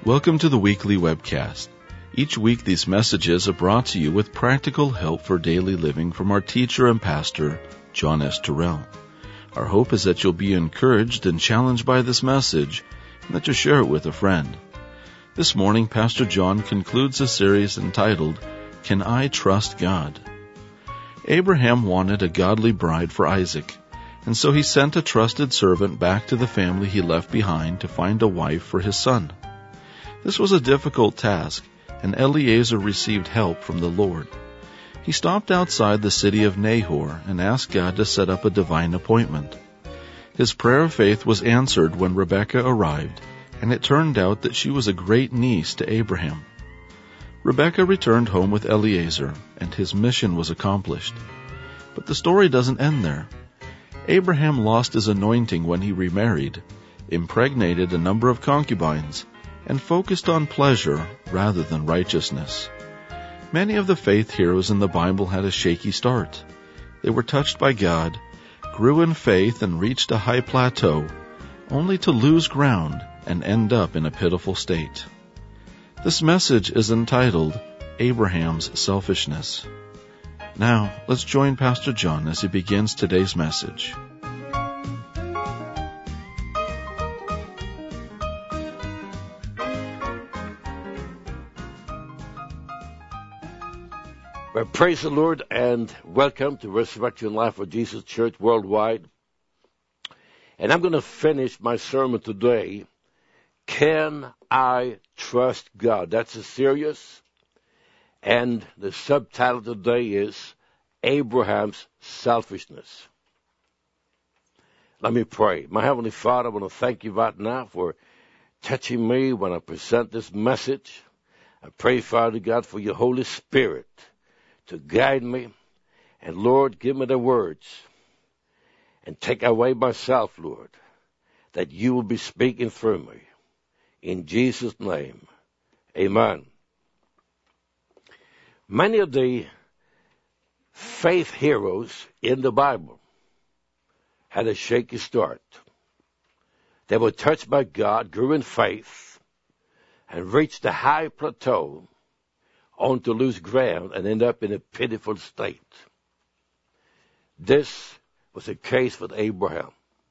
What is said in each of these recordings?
Welcome to the weekly webcast. Each week these messages are brought to you with practical help for daily living from our teacher and pastor, John S. Terrell. Our hope is that you'll be encouraged and challenged by this message and that you'll share it with a friend. This morning, Pastor John concludes a series entitled, Can I Trust God? Abraham wanted a godly bride for Isaac, and so he sent a trusted servant back to the family he left behind to find a wife for his son. This was a difficult task, and Eliezer received help from the Lord. He stopped outside the city of Nahor and asked God to set up a divine appointment. His prayer of faith was answered when Rebekah arrived, and it turned out that she was a great niece to Abraham. Rebekah returned home with Eliezer, and his mission was accomplished. But the story doesn't end there. Abraham lost his anointing when he remarried, impregnated a number of concubines, and focused on pleasure rather than righteousness. Many of the faith heroes in the Bible had a shaky start. They were touched by God, grew in faith, and reached a high plateau, only to lose ground and end up in a pitiful state. This message is entitled, Abraham's Selfishness. Now, let's join Pastor John as he begins today's message. Well, praise the Lord and welcome to Resurrection Life of Jesus Church Worldwide. And I'm going to finish my sermon today, Can I Trust God? That's a serious. And the subtitle today is Abraham's Selfishness. Let me pray. My Heavenly Father, I want to thank you right now for touching me when I present this message. I pray, Father God, for your Holy Spirit to guide me. And Lord, give me the words and take away myself, Lord, that you will be speaking through me. In Jesus' name, amen. Many of the faith heroes in the Bible had a shaky start. They were touched by God, grew in faith, and reached a high plateau, on to lose ground and end up in a pitiful state. This was the case with Abraham.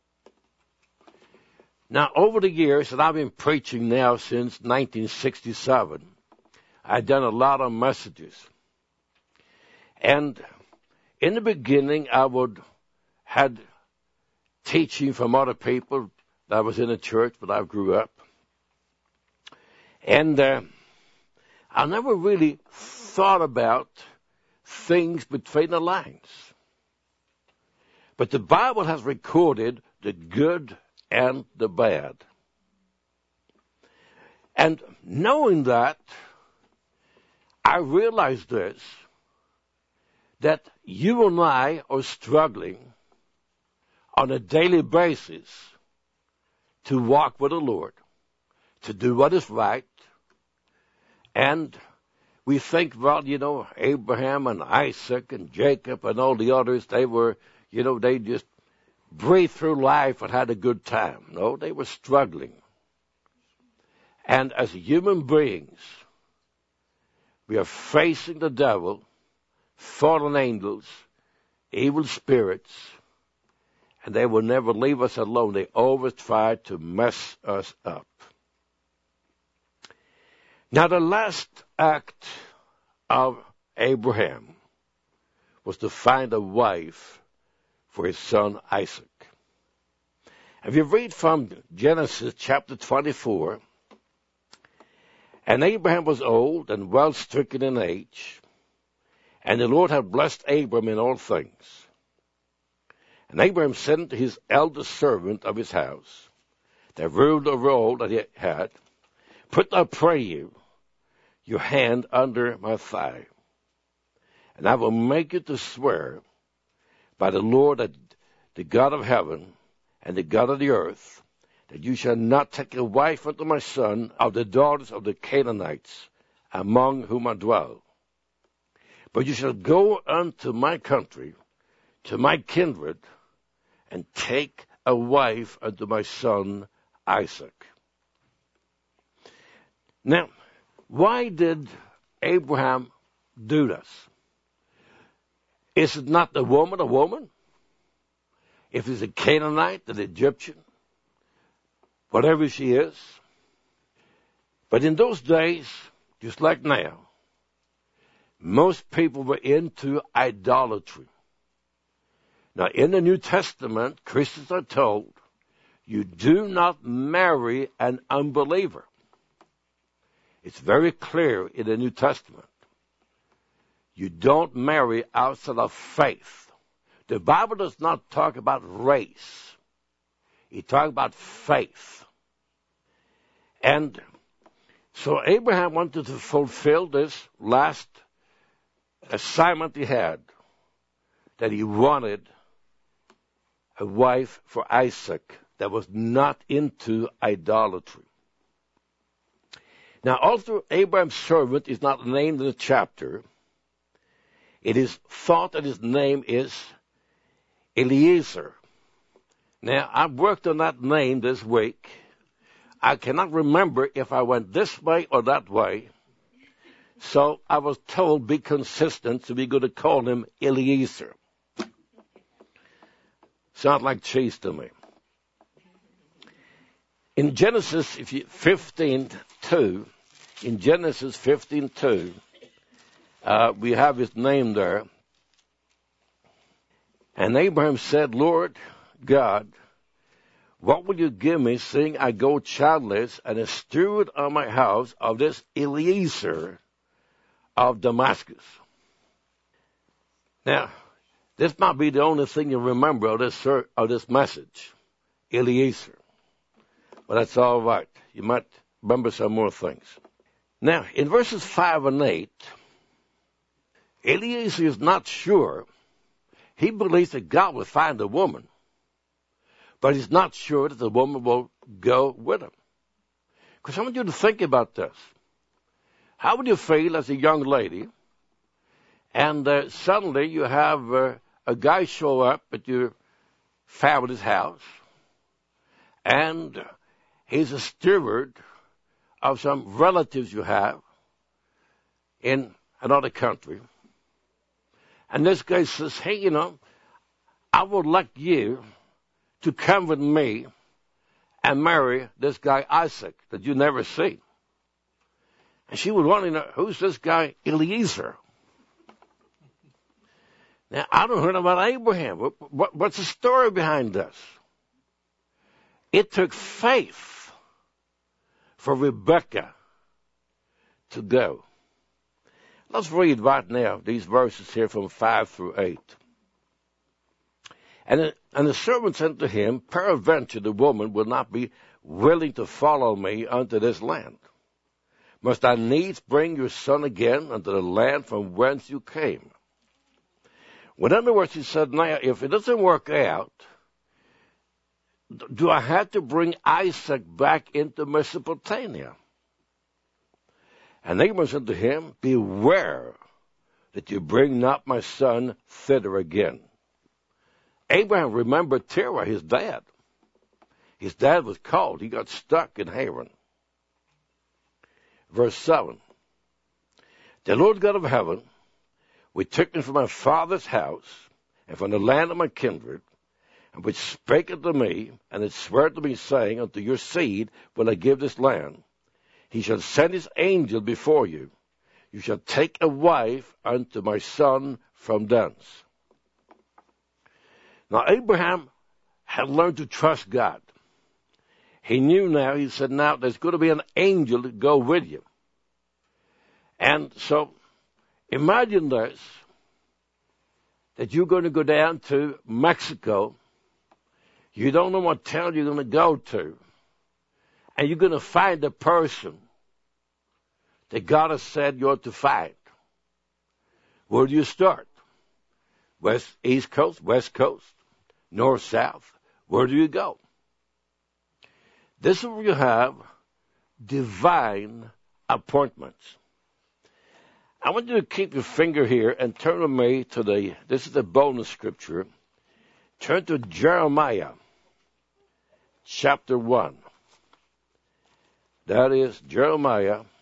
Now, over the years, and I've been preaching now since 1967, I've done a lot of messages. And in the beginning, I had teaching from other people that was in the church when I grew up. And I never really thought about things between the lines. But the Bible has recorded the good and the bad. And knowing that, I realized this, that you and I are struggling on a daily basis to walk with the Lord, to do what is right. And we think, well, Abraham and Isaac and Jacob and all the others, they were, they just breathed through life and had a good time. No, they were struggling. And as human beings, we are facing the devil, fallen angels, evil spirits, and they will never leave us alone. They always try to mess us up. Now, the last act of Abraham was to find a wife for his son Isaac. If you read from Genesis chapter 24, and Abraham was old and well stricken in age, and the Lord had blessed Abram in all things. And Abraham sent his eldest servant of his house, that ruled over all that he had, Put, I pray you, your hand under my thigh, and I will make you to swear by the Lord, that the God of heaven and the God of the earth, that you shall not take a wife unto my son of the daughters of the Canaanites, among whom I dwell. But you shall go unto my country, to my kindred, and take a wife unto my son Isaac. Now, why did Abraham do this? Is it not the woman a woman? If it's a Canaanite, an Egyptian, whatever she is. But in those days, just like now, most people were into idolatry. Now, in the New Testament, Christians are told, you do not marry an unbeliever. It's very clear in the New Testament. You don't marry outside of faith. The Bible does not talk about race. It talks about faith. And so Abraham wanted to fulfill this last assignment he had, that he wanted a wife for Isaac that was not into idolatry. Now, although Abraham's servant is not named in the chapter, it is thought that his name is Eliezer. Now, I've worked on that name this week. I cannot remember if I went this way or that way. So I was told, be consistent, so we're going to call him Eliezer. Sounds like cheese to me. In Genesis 15:2, in Genesis 15:2, we have his name there. And Abraham said, Lord God, what will you give me, seeing I go childless, and a steward of my house of this Eliezer of Damascus? Now, this might be the only thing you remember of this message, Eliezer. But that's all right. You might remember some more things. Now, in verses 5 and 8, Eliezer is not sure. He believes that God will find a woman, but he's not sure that the woman will go with him. Because I want you to think about this. How would you feel as a young lady, and suddenly you have a guy show up at your family's house, and he's a steward of some relatives you have in another country. And this guy says, hey, I would like you to come with me and marry this guy Isaac that you never see. And she would want to know, who's this guy Eliezer? Now, I don't know about Abraham. What's the story behind this? It took faith for Rebekah to go. Let's read right now these verses here from 5 through 8. And the servant said to him, peradventure the woman will not be willing to follow me unto this land. Must I needs bring your son again unto the land from whence you came? Well, in other words, he said, now, if it doesn't work out, do I have to bring Isaac back into Mesopotamia? And Abraham said to him, beware that you bring not my son thither again. Abraham remembered Terah, his dad. His dad was called. He got stuck in Haran. Verse 7. The Lord God of heaven, which took me from my father's house and from the land of my kindred, and which spake unto me, and it sware to me, saying, unto your seed will I give this land. He shall send his angel before you. You shall take a wife unto my son from thence. Now, Abraham had learned to trust God. He knew now, he said, now there's going to be an angel to go with you. And so, imagine this, that you're going to go down to Mexico. You don't know what town you're going to go to. And you're going to find a person that God has said you ought to find. Where do you start? East coast, west coast, north, south. Where do you go? This is where you have divine appointments. I want you to keep your finger here and turn with me to this is the bonus scripture. Turn to Jeremiah chapter 1. That is Jeremiah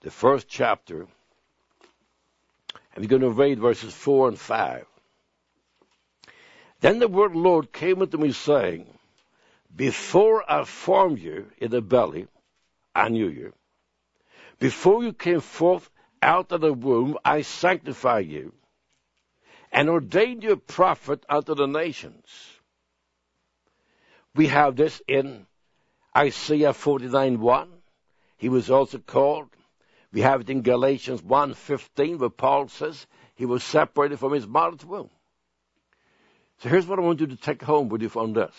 the first chapter, and we're going to read verses 4 and 5. Then the word of the Lord came unto me, saying, Before I formed you in the belly, I knew you. Before you came forth out of the womb, I sanctified you, and ordained you a prophet unto the nations. We have this in Isaiah 49:1. He was also called. We have it in Galatians 1:15, where Paul says he was separated from his mother's womb. So here's what I want you to take home with you from this.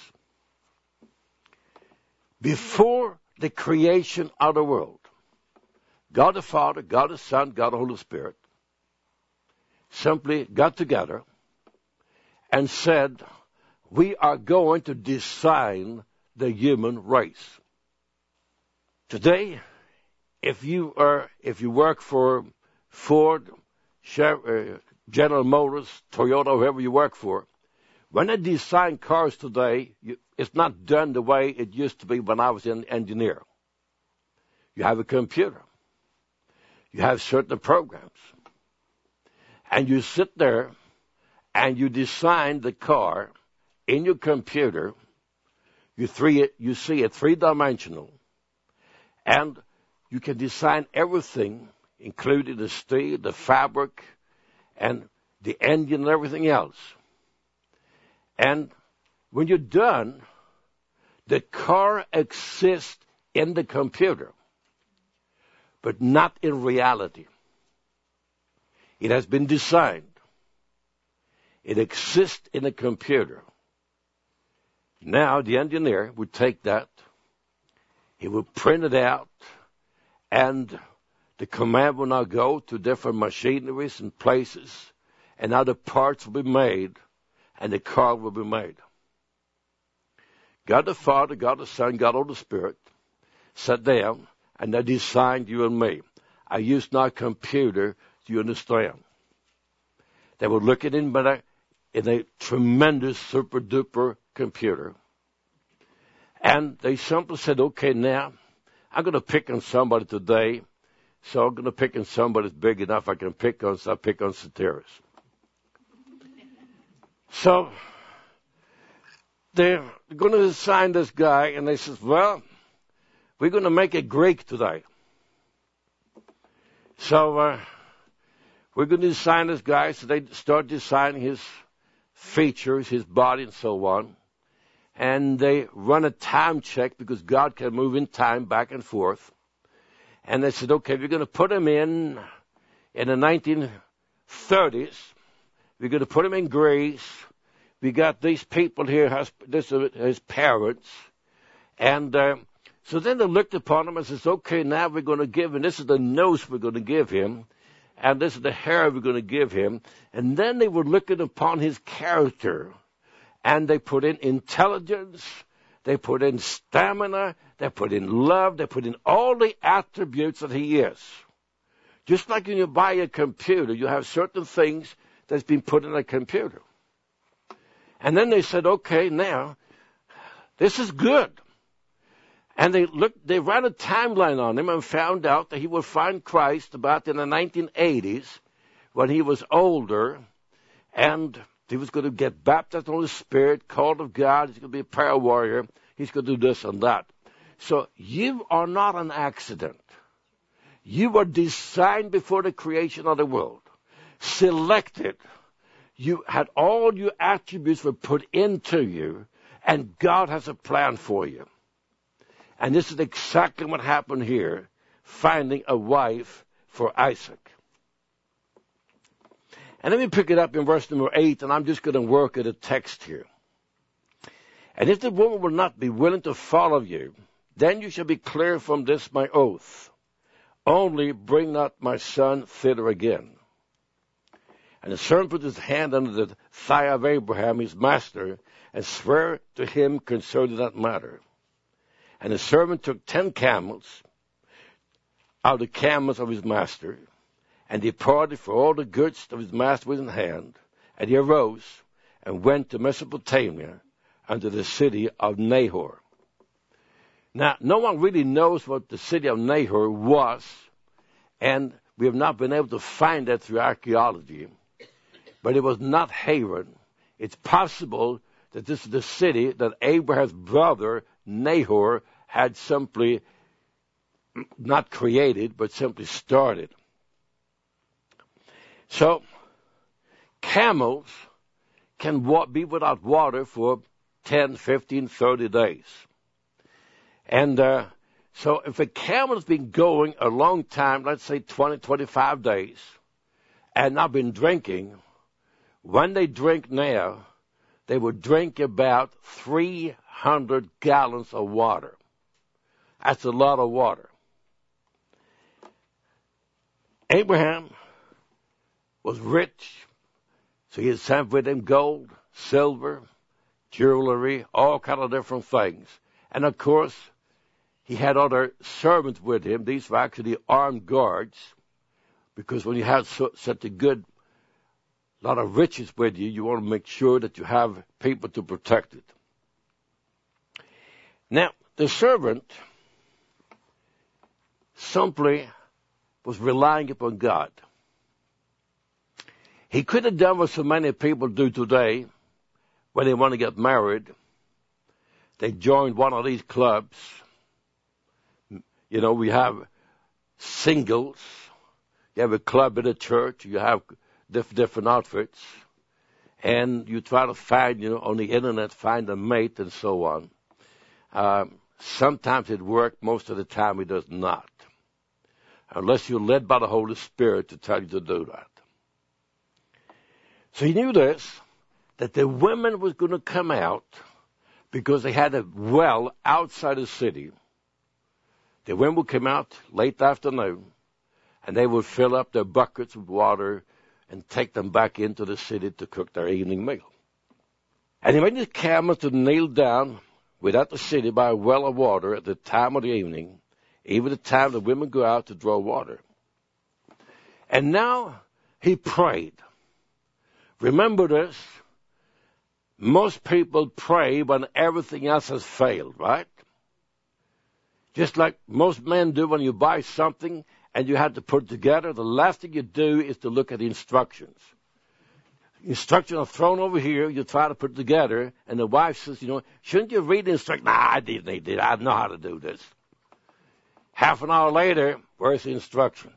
Before the creation of the world, God the Father, God the Son, God the Holy Spirit simply got together and said, we are going to design the human race. Today, if you work for Ford, General Motors, Toyota, whoever you work for, when they design cars today, it's not done the way it used to be when I was an engineer. You have a computer. You have certain programs. And you sit there and you design the car in your computer. You see it three-dimensional. And you can design everything, including the steel, the fabric, and the engine and everything else. And when you're done, the car exists in the computer, but not in reality. It has been designed. It exists in a computer. Now the engineer would take that, he would print it out, and the command will now go to different machineries and places, and other parts will be made, and the car will be made. God the Father, God the Son, God the Holy Spirit sat down, and they designed you and me. I use now a computer, do you understand? They were looking in a tremendous super-duper computer. And they simply said, okay, now, I'm going to pick on somebody today, so I'm going to pick on somebody that's big enough I can pick on, so I pick on Soteris. So they're going to assign this guy, and they says, well, we're going to make a Greek today. So we're going to design this guy, so they start designing his features, his body, and so on. And they run a time check because God can move in time back and forth. And they said, okay, we're going to put him in the 1930s. We're going to put him in Greece. We got these people here, his parents. And so then they looked upon him and says, okay, now we're going to give him, this is the nose we're going to give him. And this is the hair we're going to give him. And then they were looking upon his character. And they put in intelligence, they put in stamina, they put in love, they put in all the attributes that he is. Just like when you buy a computer, you have certain things that's been put in a computer. And then they said, okay, now, this is good. And they ran a timeline on him and found out that he would find Christ about in the 1980s when he was older, and he was going to get baptized in the Holy Spirit, called of God. He's going to be a prayer warrior. He's going to do this and that. So you are not an accident. You were designed before the creation of the world. Selected. You had all your attributes were put into you, and God has a plan for you. And this is exactly what happened here, finding a wife for Isaac. And let me pick it up in verse number 8, and I'm just going to work at a text here. And if the woman will not be willing to follow you, then you shall be clear from this my oath. Only bring not my son thither again. And the servant put his hand under the thigh of Abraham, his master, and sware to him concerning that matter. And the servant took 10 camels out of the camels of his master, and departed for all the goods of his master was in hand. And he arose and went to Mesopotamia unto the city of Nahor. Now, no one really knows what the city of Nahor was And we have not been able to find that through archaeology. But it was not Haran. It's possible that this is the city that Abraham's brother Nahor had simply not created, but simply started. So, camels can be without water for 10, 15, 30 days. And so if a camel has been going a long time, let's say 20, 25 days, and not been drinking, when they drink now, they would drink about 300 gallons of water. That's a lot of water. Abraham was rich, so he had sent with him gold, silver, jewelry, all kind of different things. And of course, he had other servants with him. These were actually armed guards, because when you have such a good lot of riches with you, you want to make sure that you have people to protect it. Now, the servant simply was relying upon God. He could have done what so many people do today when they want to get married. They joined one of these clubs. You know, we have singles. You have a club in a church. You have different outfits. And you try to find, on the internet, find a mate and so on. Sometimes it works. Most of the time it does not. Unless you're led by the Holy Spirit to tell you to do that. So he knew this, that the women was going to come out because they had a well outside the city. The women would come out late afternoon, and they would fill up their buckets with water and take them back into the city to cook their evening meal. And he made his camels to kneel down without the city by a well of water at the time of the evening, even the time the women go out to draw water. And now he prayed. Remember this, most people pray when everything else has failed, right? Just like most men do when you buy something and you have to put it together, the last thing you do is to look at the instructions. Instructions are thrown over here, you try to put it together, and the wife says, shouldn't you read the instructions? Nah, I did. I know how to do this. Half an hour later, where's the instructions?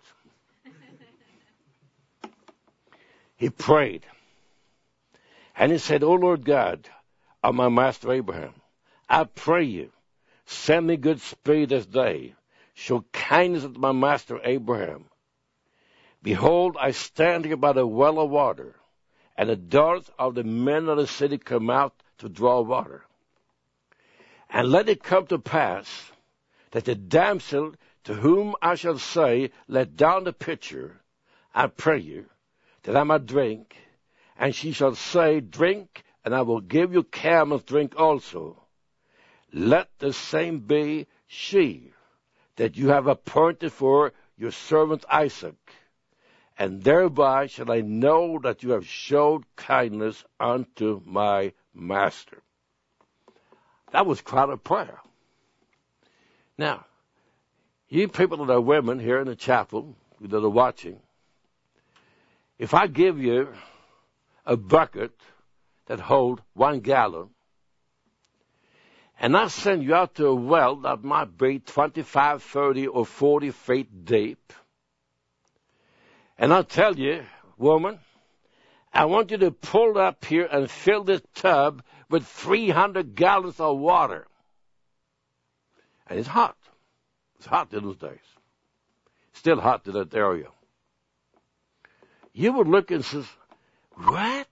He prayed. And he said, "O Lord God of my master Abraham, I pray you, send me good speed this day. Show kindness unto my master Abraham. Behold, I stand here by the well of water, and the daughters of the men of the city come out to draw water. And let it come to pass that the damsel to whom I shall say, let down the pitcher, I pray you, that I might drink, and she shall say, drink, and I will give you camels drink also. Let the same be she that you have appointed for your servant Isaac, and thereby shall I know that you have showed kindness unto my master." That was quite a prayer. Now, you people that are women here in the chapel that are watching, if I give you a bucket that holds 1 gallon, and I send you out to a well that might be 25, 30, or 40 feet deep, and I'll tell you, woman, I want you to pull up here and fill this tub with 300 gallons of water. And it's hot. It's hot in those days. Still hot in that area. You would look and say, what?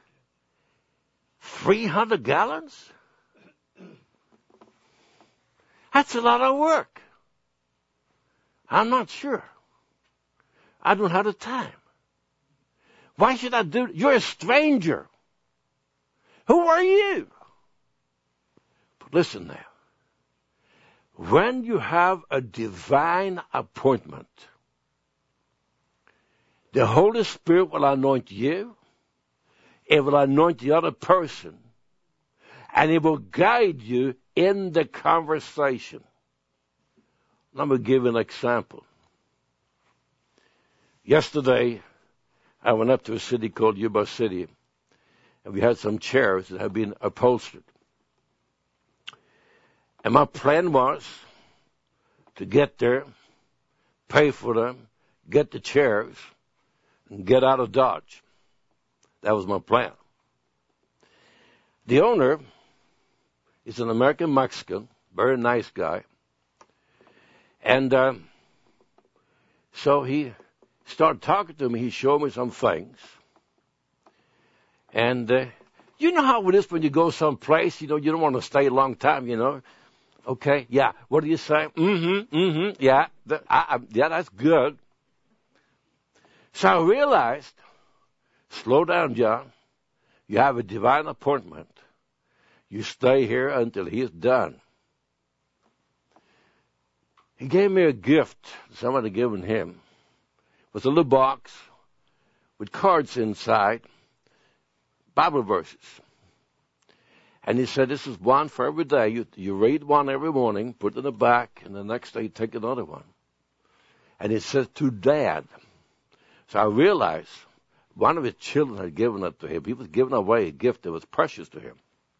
300 gallons? That's a lot of work. I'm not sure. I don't have the time. Why should I do it? You're a stranger. Who are you? But listen now. When you have a divine appointment, the Holy Spirit will anoint you, it will anoint the other person, and it will guide you in the conversation. Let me give you an example. Yesterday, I went up to a city called Yuba City, and we had some chairs that had been upholstered. And my plan was to get there, pay for them, get the chairs, and get out of Dodge. That was my plan. The owner is an American Mexican, very nice guy. And so he started talking to me. He showed me some things. And you know how it is when you go someplace, you don't want to stay a long time, Okay, yeah. What do you say? Yeah, yeah, that's good. So I realized, slow down, John. You have a divine appointment. You stay here until he is done. He gave me a gift someone had given him. It was a little box with cards inside, Bible verses. And he said, this is one for every day. You read one every morning, put it in the back, and the next day you take another one. And it says, to Dad. So I realized one of his children had given it to him. He was giving away a gift that was precious to him.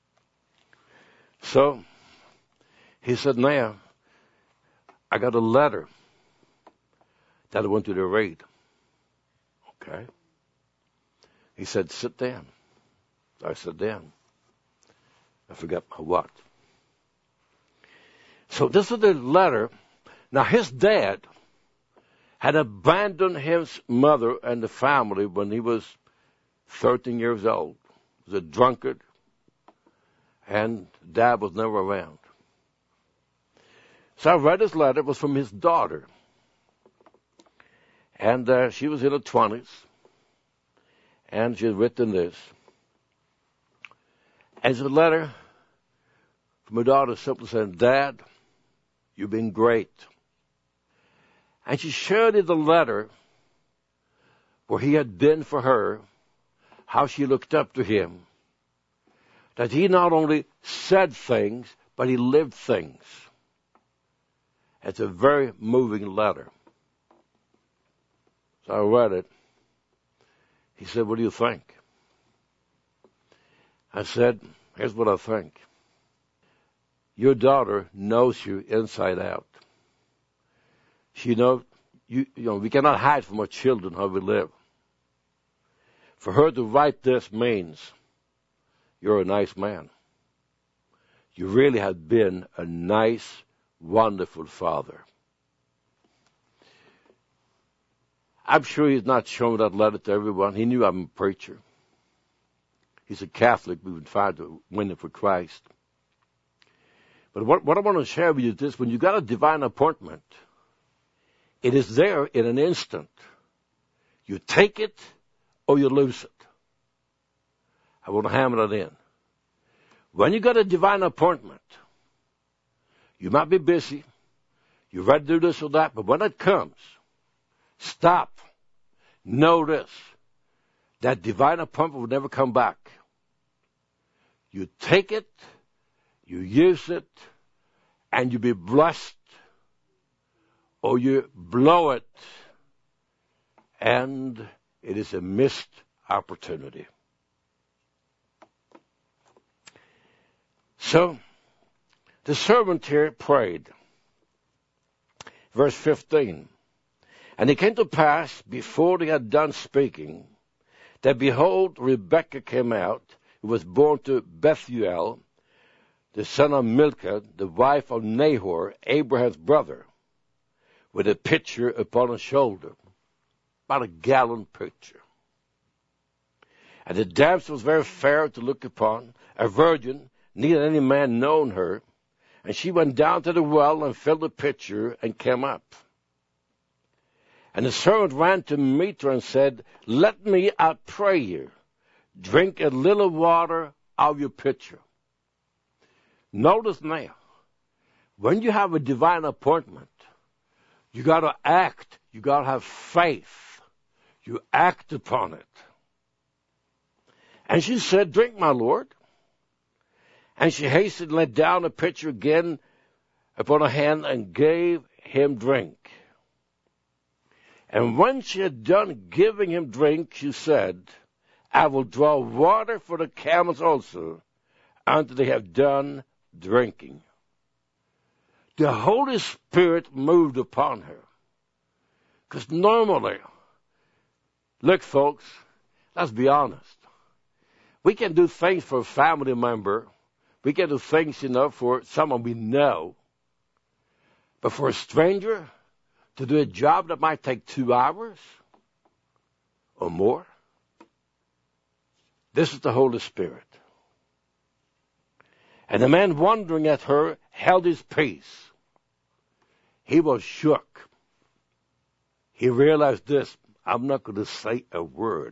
So he said, now, I got a letter that I want you to read. Okay. He said, sit down. I sat down. I forgot my what. So this is the letter. Now his dad had abandoned his mother and the family when he was 13 years old. He was a drunkard, and Dad was never around. So I read his letter. It was from his daughter. And she was in her 20s. And she had written this. And it's a letter from her daughter simply saying, Dad, you've been great. And she shared in the letter where he had been for her, how she looked up to him, that he not only said things, but he lived things. It's a very moving letter. So I read it. He said, what do you think? I said, here's what I think. Your daughter knows you inside out. She knows, we cannot hide from our children how we live. For her to write this means you're a nice man. You really have been a nice, wonderful father. I'm sure he's not showing that letter to everyone. He knew I'm a preacher. He's a Catholic. We would try to win him for Christ. But what I want to share with you is this. When you got a divine appointment, it is there in an instant. You take it or you lose it. I want to hammer that in. When you got a divine appointment, you might be busy. You're ready to do this or that. But when it comes, stop. Notice that divine appointment will never come back. You take it, you use it, and you be blessed, or you blow it, and it is a missed opportunity. So, the servant here prayed. Verse 15. And it came to pass, before they had done speaking, that behold, Rebekah came out, who was born to Bethuel, the son of Milcah, the wife of Nahor, Abraham's brother, with a pitcher upon her shoulder, about a gallon pitcher. And the damsel was very fair to look upon, a virgin, neither any man known her. And she went down to the well and filled the pitcher and came up. And the servant ran to meet her and said, let me, I pray you, drink a little water out of your pitcher. Notice now, when you have a divine appointment, you got to act. You got to have faith. You act upon it. And she said, drink, my Lord. And she hastily let down the pitcher again upon her hand and gave him drink. And when she had done giving him drink, she said, I will draw water for the camels also, until they have done drinking. The Holy Spirit moved upon her. Because normally, look folks, let's be honest. We can do things for a family member. We can do things, for someone we know. But for a stranger, to do a job that might take 2 hours or more, this is the Holy Spirit. And the man wondering at her held his peace. He was shook. He realized this, I'm not going to say a word.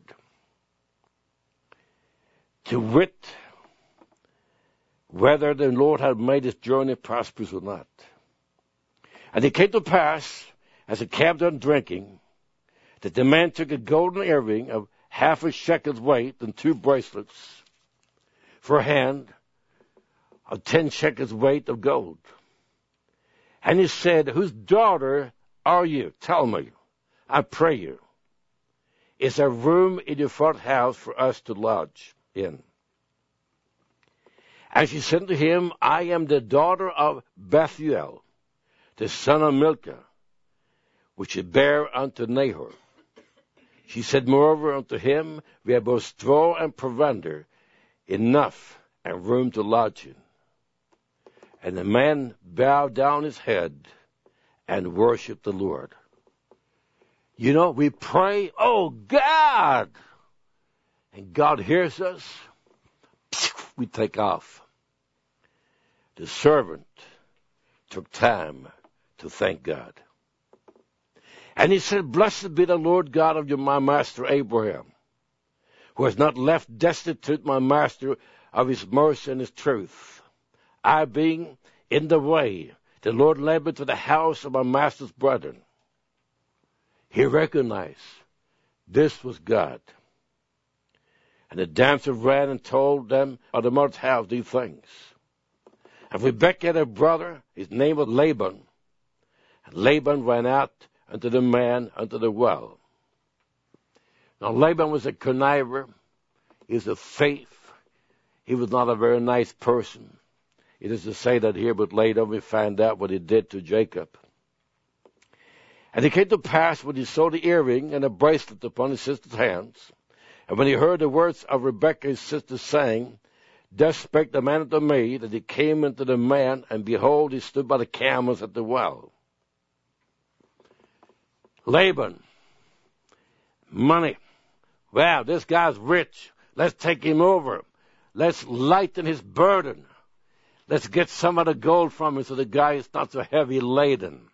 To wit, whether the Lord had made his journey prosperous or not. And it came to pass, as he kept on drinking, that the man took a golden earring of half a shekel's weight and 2 bracelets for a hand of 10 shekels weight of gold. And he said, whose daughter are you? Tell me, I pray you. Is there room in your front house for us to lodge in? And she said to him, I am the daughter of Bethuel, the son of Milcah, which he bare unto Nahor. She said moreover unto him, we have both straw and provender, enough and room to lodge in. And the man bowed down his head and worshiped the Lord. We pray, oh God! And God hears us. We take off. The servant took time to thank God. And he said, blessed be the Lord God of my master Abraham, who has not left destitute my master of his mercy and his truth. I being in the way, the Lord led me to the house of my master's brethren. He recognized this was God. And the damsel ran and told them of the mother's house these things. And Rebekah had a brother, his name was Laban. And Laban ran out unto the man unto the well. Now Laban was a conniver. He was a thief. He was not a very nice person. It is to say that here, but later we find out what he did to Jacob. And it came to pass when he saw the earring and the bracelet upon his sister's hands, and when he heard the words of Rebekah his sister saying, thus spake the man unto me, that he came unto the man, and behold, he stood by the camels at the well. Laban, money. Wow, this guy's rich. Let's take him over. Let's lighten his burden. Let's get some of the gold from him so the guy is not so heavy laden.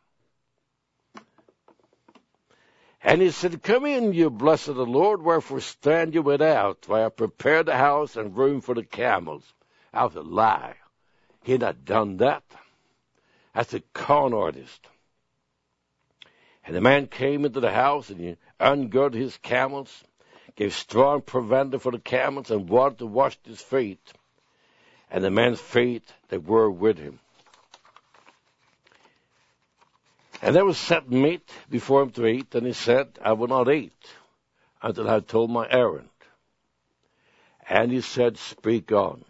And he said, come in, you blessed of the Lord, wherefore stand you without? For I have prepared the house and room for the camels. That was a lie. He had not done that. That's a con artist. And the man came into the house, and he ungirded his camels, gave straw and provender for the camels, and water to wash his feet. And the man's feet, they were with him. And there was set meat before him to eat, and he said, I will not eat until I have told my errand. And he said, speak on.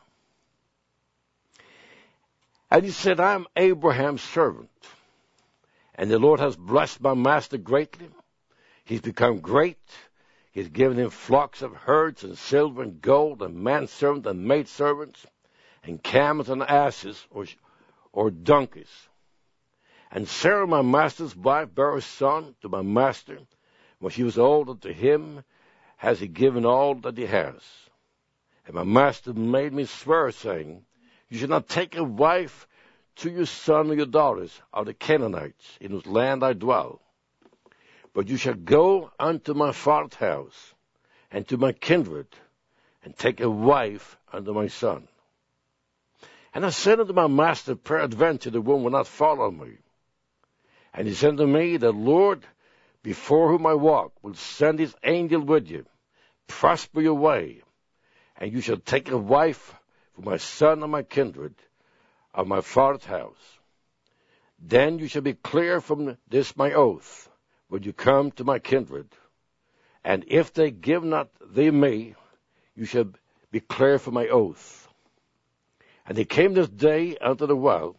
And he said, I am Abraham's servant, and the Lord has blessed my master greatly. He's become great. He's given him flocks of herds and silver and gold and manservants and maidservants and camels and asses or donkeys. And Sarah, my master's wife, bare a son to my master. When she was old, unto him has he given all that he has. And my master made me swear, saying, you shall not take a wife to your son or your daughters of the Canaanites, in whose land I dwell. But you shall go unto my father's house, and to my kindred, and take a wife unto my son. And I said unto my master, peradventure the woman will not follow me. And he said unto me, the Lord, before whom I walk, will send his angel with you, prosper your way, and you shall take a wife for my son and my kindred of my father's house. Then you shall be clear from this my oath, will you come to my kindred? And if they give not thee me, you shall be clear for my oath. And he came this day unto the well,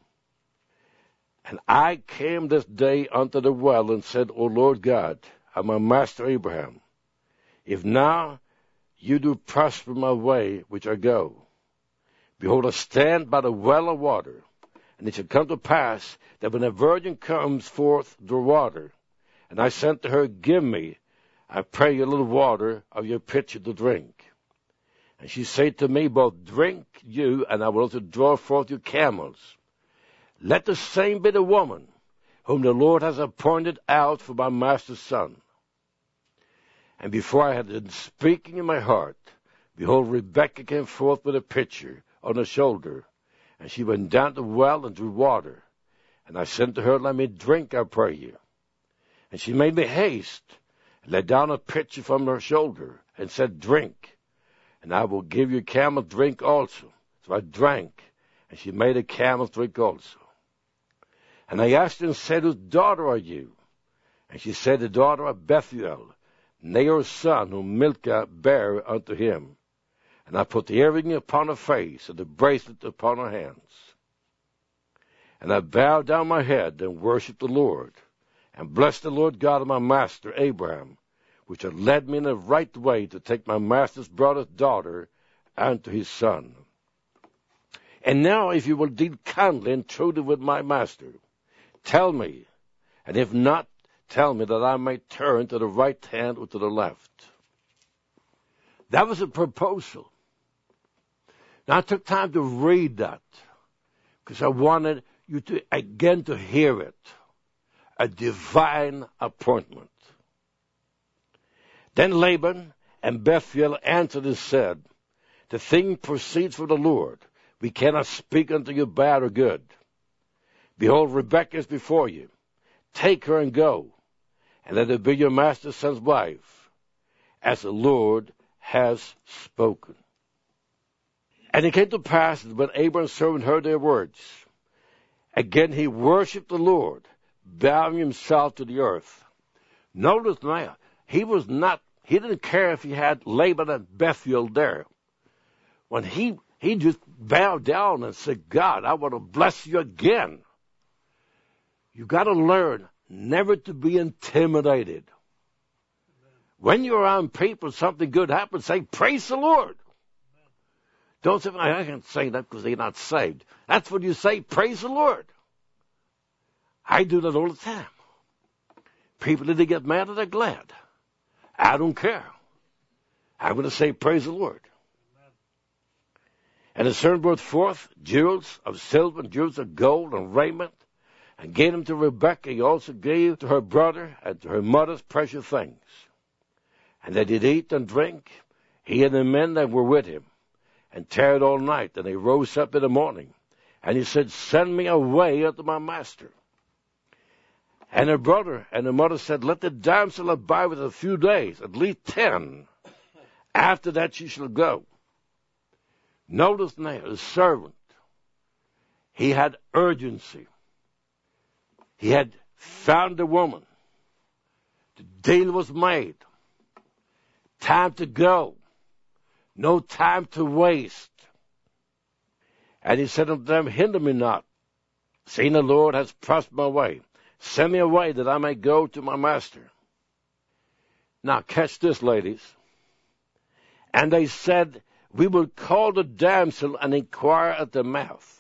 and I came this day unto the well, and said, O Lord God, and my master Abraham, if now you do prosper my way which I go, behold, I stand by the well of water, and it shall come to pass that when a virgin comes forth to water, and I said to her, give me, I pray you, a little water of your pitcher to drink. And she said to me, both drink you, and I will also draw forth your camels. Let the same be the woman whom the Lord has appointed out for my master's son. And before I had been speaking in my heart, behold, Rebekah came forth with a pitcher on her shoulder, and she went down to the well and drew water. And I said to her, let me drink, I pray you. And she made me haste, and laid down a pitcher from her shoulder, and said, drink, and I will give you camel drink also. So I drank, and she made a camel drink also. And I asked her and said, whose daughter are you? And she said, the daughter of Bethuel, Nahor's son, whom Milcah bare unto him. And I put the earring upon her face, and the bracelet upon her hands. And I bowed down my head, and worshipped the Lord, and blessed the Lord God of my master Abraham, which had led me in the right way to take my master's brother's daughter unto his son. And now, if you will deal kindly and truly with my master, tell me, and if not, tell me that I may turn to the right hand or to the left. That was a proposal. Now, I took time to read that because I wanted you to again to hear it. A divine appointment. Then Laban and Bethuel answered and said, the thing proceeds from the Lord. We cannot speak unto you bad or good. Behold, Rebekah is before you. Take her and go, and let her be your master's son's wife, as the Lord has spoken. And it came to pass that when Abraham's servant heard their words, again he worshipped the Lord, bowing himself to the earth. Notice now, he didn't care if he had Laban and Bethuel there. When he just bowed down and said, God, I want to bless you again. You got to learn never to be intimidated. When you're around people, something good happens, say, praise the Lord. Don't say, I can't say that because they're not saved. That's what you say, praise the Lord. I do that all the time. People either get mad or they're glad. I don't care. I'm going to say, praise the Lord. And the servant brought forth jewels of silver and jewels of gold and raiment, and gave them to Rebekah. He also gave to her brother and to her mother's precious things. And they did eat and drink, he and the men that were with him, and tarried all night. And they rose up in the morning. And he said, send me away unto my master. And her brother and her mother said, let the damsel abide with us a few days, at least 10. After that she shall go. Notice now, the servant, he had urgency. He had found a woman. The deal was made. Time to go. No time to waste. And he said unto them, hinder me not, seeing the Lord has prospered my way. Send me away that I may go to my master. Now catch this, ladies. And they said, we will call the damsel and inquire at the mouth.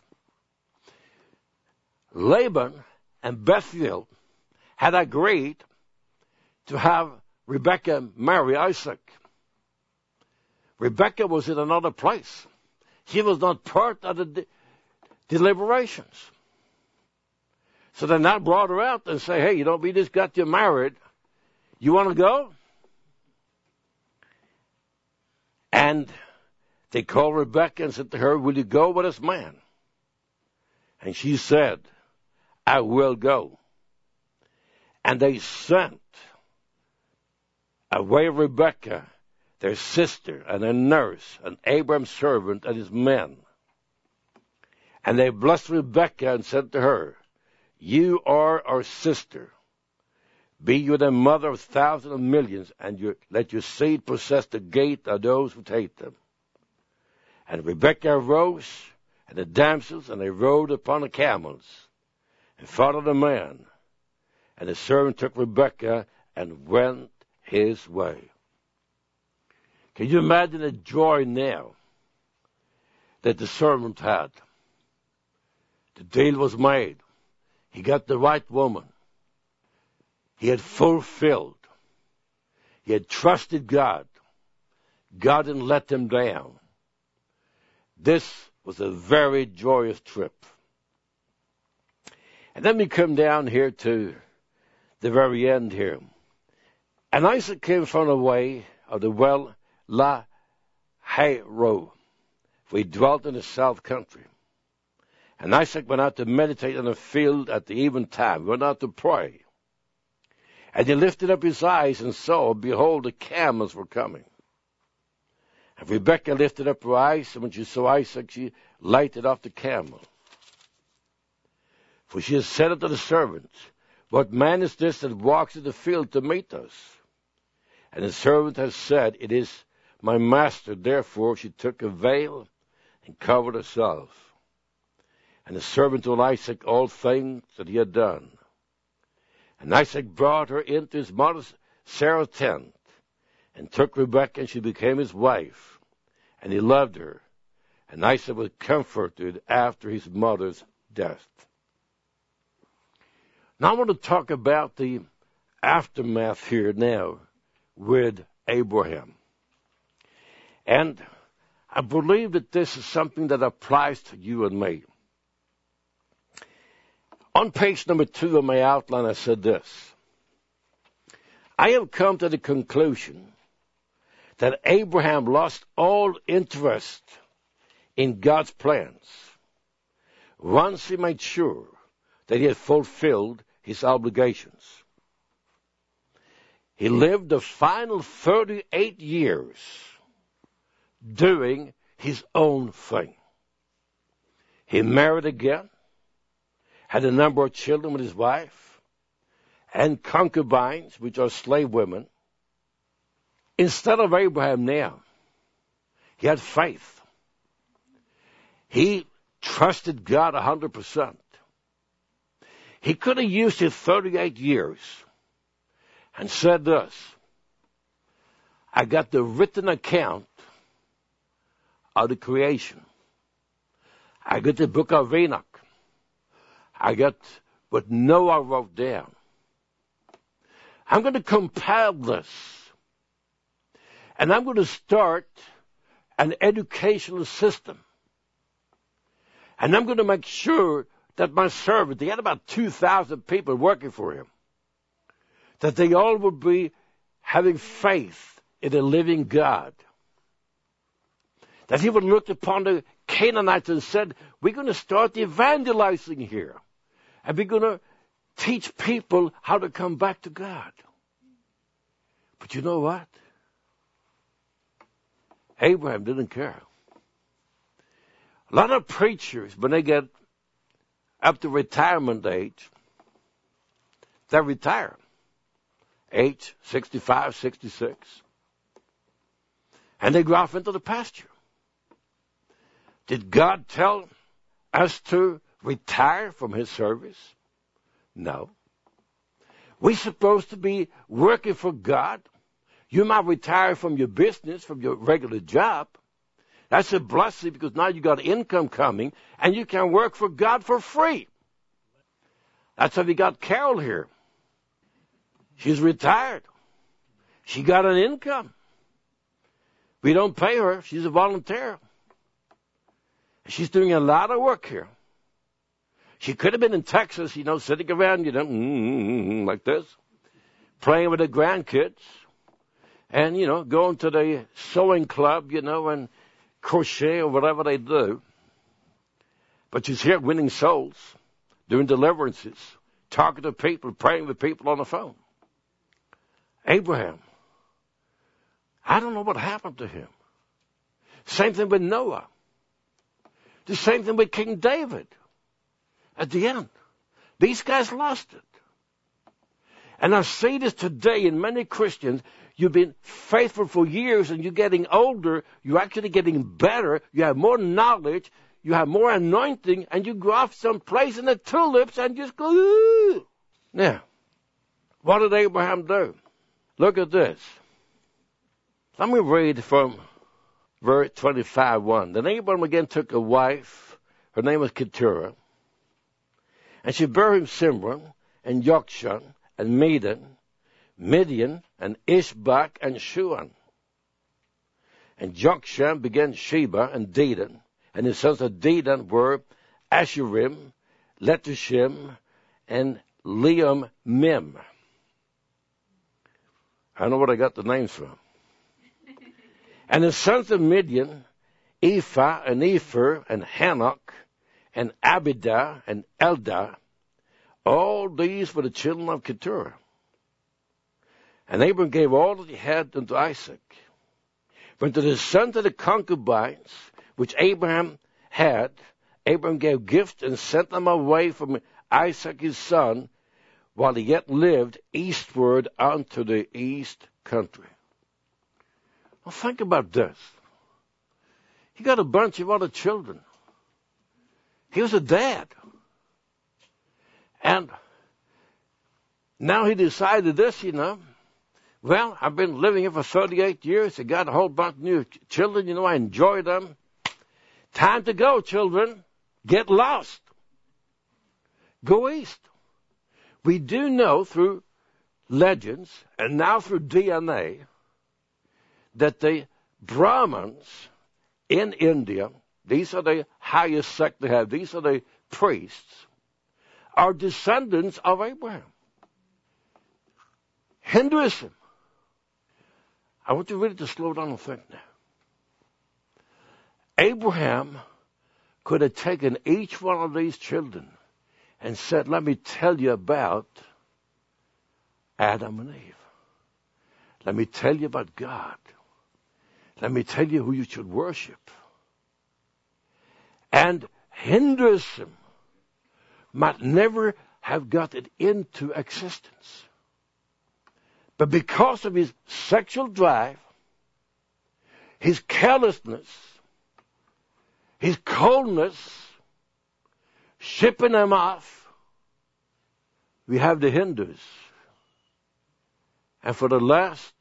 Laban and Bethuel had agreed to have Rebekah marry Isaac. Rebekah was in another place. She was not part of the deliberations. So they now brought her out and say, hey, we just got you married. You want to go? And they called Rebekah and said to her, will you go with this man? And she said, I will go. And they sent away Rebekah, their sister, and their nurse, and Abraham's servant and his men. And they blessed Rebekah and said to her, you are our sister. Be you the mother of thousands of millions, and let your seed possess the gate of those who hate them. And Rebekah arose, and the damsels, and they rode upon the camels, and followed the man. And the servant took Rebekah and went his way. Can you imagine the joy now that the servant had? The deal was made. He got the right woman. He had fulfilled. He had trusted God. God didn't let him down. This was a very joyous trip. And then we come down here to the very end here. And Isaac came from the way of the well Lahairoi, for he dwelt in the south country. And Isaac went out to meditate in the field at the eventime. He went out to pray. And he lifted up his eyes and saw, behold, the camels were coming. And Rebekah lifted up her eyes, and when she saw Isaac, she lighted off the camel. For she had said unto the servants, what man is this that walks in the field to meet us? And the servant has said, it is my master. Therefore she took a veil and covered herself. And the servant told Isaac all things that he had done. And Isaac brought her into his mother Sarah's tent, and took Rebekah, and she became his wife. And he loved her. And Isaac was comforted after his mother's death. Now I want to talk about the aftermath here now with Abraham. And I believe that this is something that applies to you and me. On page number 2 of my outline, I said this. I have come to the conclusion that Abraham lost all interest in God's plans once he made sure that he had fulfilled his obligations. He lived the final 38 years doing his own thing. He married again, had a number of children with his wife, and concubines, which are slave women. Instead of Abraham now, he had faith. He trusted God 100%. He could have used his 38 years and said this, I got the written account of the creation. I got the book of Enoch. I got what Noah wrote down. I'm going to compile this. And I'm going to start an educational system. And I'm going to make sure that my servant, he had about 2,000 people working for him, that they all would be having faith in a living God. That he would look upon the Canaanites and said, we're going to start evangelizing here. And we're going to teach people how to come back to God. But you know what? Abraham didn't care. A lot of preachers, when they get up to retirement age, they retire. Age 65, 66. And they go off into the pasture. Did God tell us to retire from his service? No. We're supposed to be working for God. You might retire from your business, from your regular job. That's a blessing because now you got income coming and you can work for God for free. That's how we got Carol here. She's retired. She got an income. We don't pay her. She's a volunteer. She's doing a lot of work here. She could have been in Texas, sitting around, like this, playing with the grandkids, and, going to the sewing club, and crochet or whatever they do. But she's here winning souls, doing deliverances, talking to people, praying with people on the phone. Abraham, I don't know what happened to him. Same thing with Noah. The same thing with King David. At the end, these guys lost it. And I see this today in many Christians. You've been faithful for years and you're getting older. You're actually getting better. You have more knowledge. You have more anointing. And you go off someplace in the tulips and just go, ooh. Now, what did Abraham do? Look at this. Let me read from verse 25:1. Then Abraham again took a wife. Her name was Keturah. And she bare him Simran and Jokshan and Midian and Ishbak and Shuan. And Jokshan began Sheba and Dedan. And the sons of Dedan were Asherim, Letushim, and Leum-mim. I don't know where I got the names from. And the sons of Midian, Ephah and Epher and Hanok and Abidah and Eldah. All these were the children of Keturah. And Abraham gave all that he had unto Isaac. But to the sons of the concubines, which Abraham had, Abraham gave gifts and sent them away from Isaac his son, while he yet lived eastward unto the east country. Well, think about this. He got a bunch of other children. He was a dad. And now he decided this, Well, I've been living here for 38 years. I got a whole bunch of new children. I enjoy them. Time to go, children. Get lost. Go east. We do know through legends and now through DNA that the Brahmins in India, these are the highest sect they have, these are the priests, are descendants of Abraham. Hinduism. I want you really to slow down and think now. Abraham could have taken each one of these children and said, let me tell you about Adam and Eve. Let me tell you about God. Let me tell you who you should worship. And Hinduism might never have got it into existence. But because of his sexual drive, his carelessness, his coldness, shipping them off, we have the Hindus. And for the last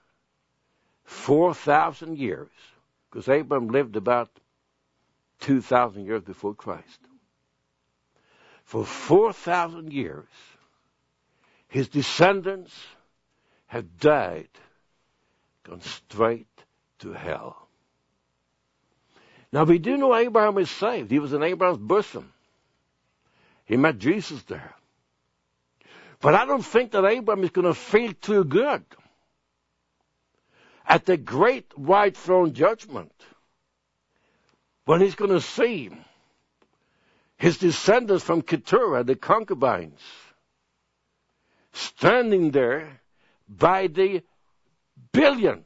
4,000 years, because Abraham lived about 2,000 years before Christ, for 4,000 years, his descendants have died, gone straight to hell. Now, we do know Abraham is saved. He was in Abraham's bosom. He met Jesus there. But I don't think that Abraham is going to feel too good at the great white throne judgment when he's going to see his descendants from Keturah, the concubines, standing there by the billions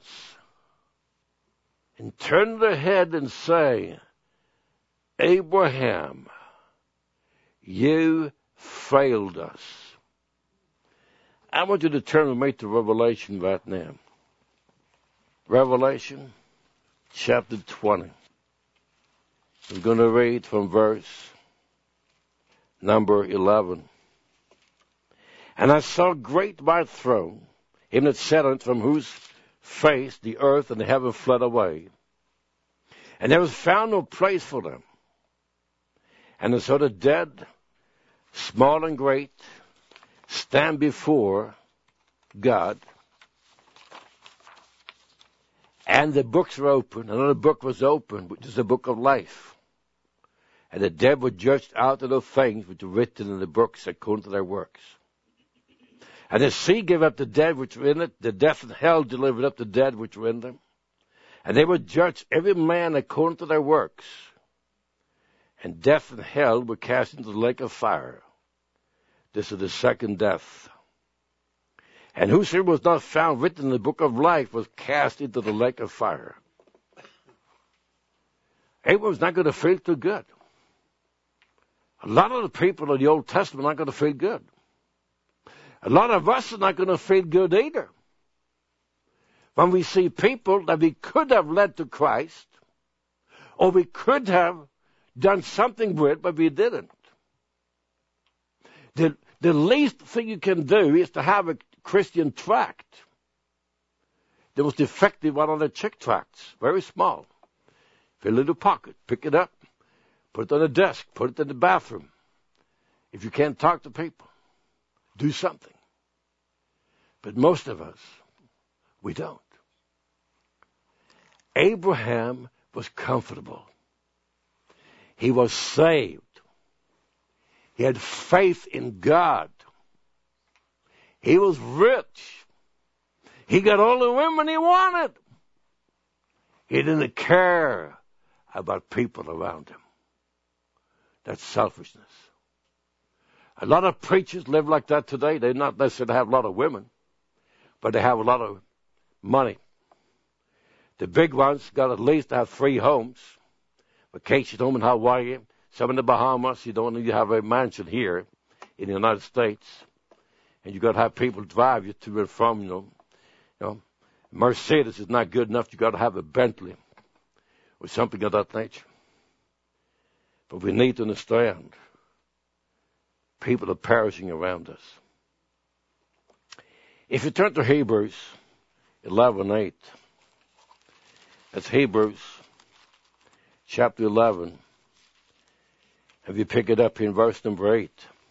and turn their head and say, Abraham, you failed us. I want you to turn with me to Revelation right now. Revelation chapter 20. I'm going to read from verse number 11. And I saw a great white throne, him that sat on it, from whose face the earth and the heaven fled away. And there was found no place for them. And I saw the dead, small and great, stand before God. And the books were open. Another book was open, which is the book of life. And the dead were judged out of the things which were written in the books according to their works. And the sea gave up the dead which were in it. The death and hell delivered up the dead which were in them. And they were judged every man according to their works. And death and hell were cast into the lake of fire. This is the second death. And whosoever was not found written in the book of life was cast into the lake of fire. Abraham's not going to feel too good. A lot of the people in the Old Testament are not going to feel good. A lot of us are not going to feel good either when we see people that we could have led to Christ, or we could have done something with, but we didn't. The least thing you can do is to have a Christian tract. The most effective one of the chick tracts, very small. Fill in the pocket, pick it up, put it on the desk, put it in the bathroom. If you can't talk to people, do something. But most of us, we don't. Abraham was comfortable. He was saved. He had faith in God. He was rich. He got all the women he wanted. He didn't care about people around him. That's selfishness. A lot of preachers live like that today. They not necessarily have a lot of women, but they have a lot of money. The big ones got at least to have 3 homes. Vacation home in Hawaii, some in the Bahamas. You don't need to have a mansion here in the United States. And you got to have people drive you to and from, you know. Mercedes is not good enough. You got to have a Bentley or something of that nature. But we need to understand people are perishing around us. If you turn to Hebrews 11:8, that's Hebrews chapter 11. If you pick it up in verse number 8.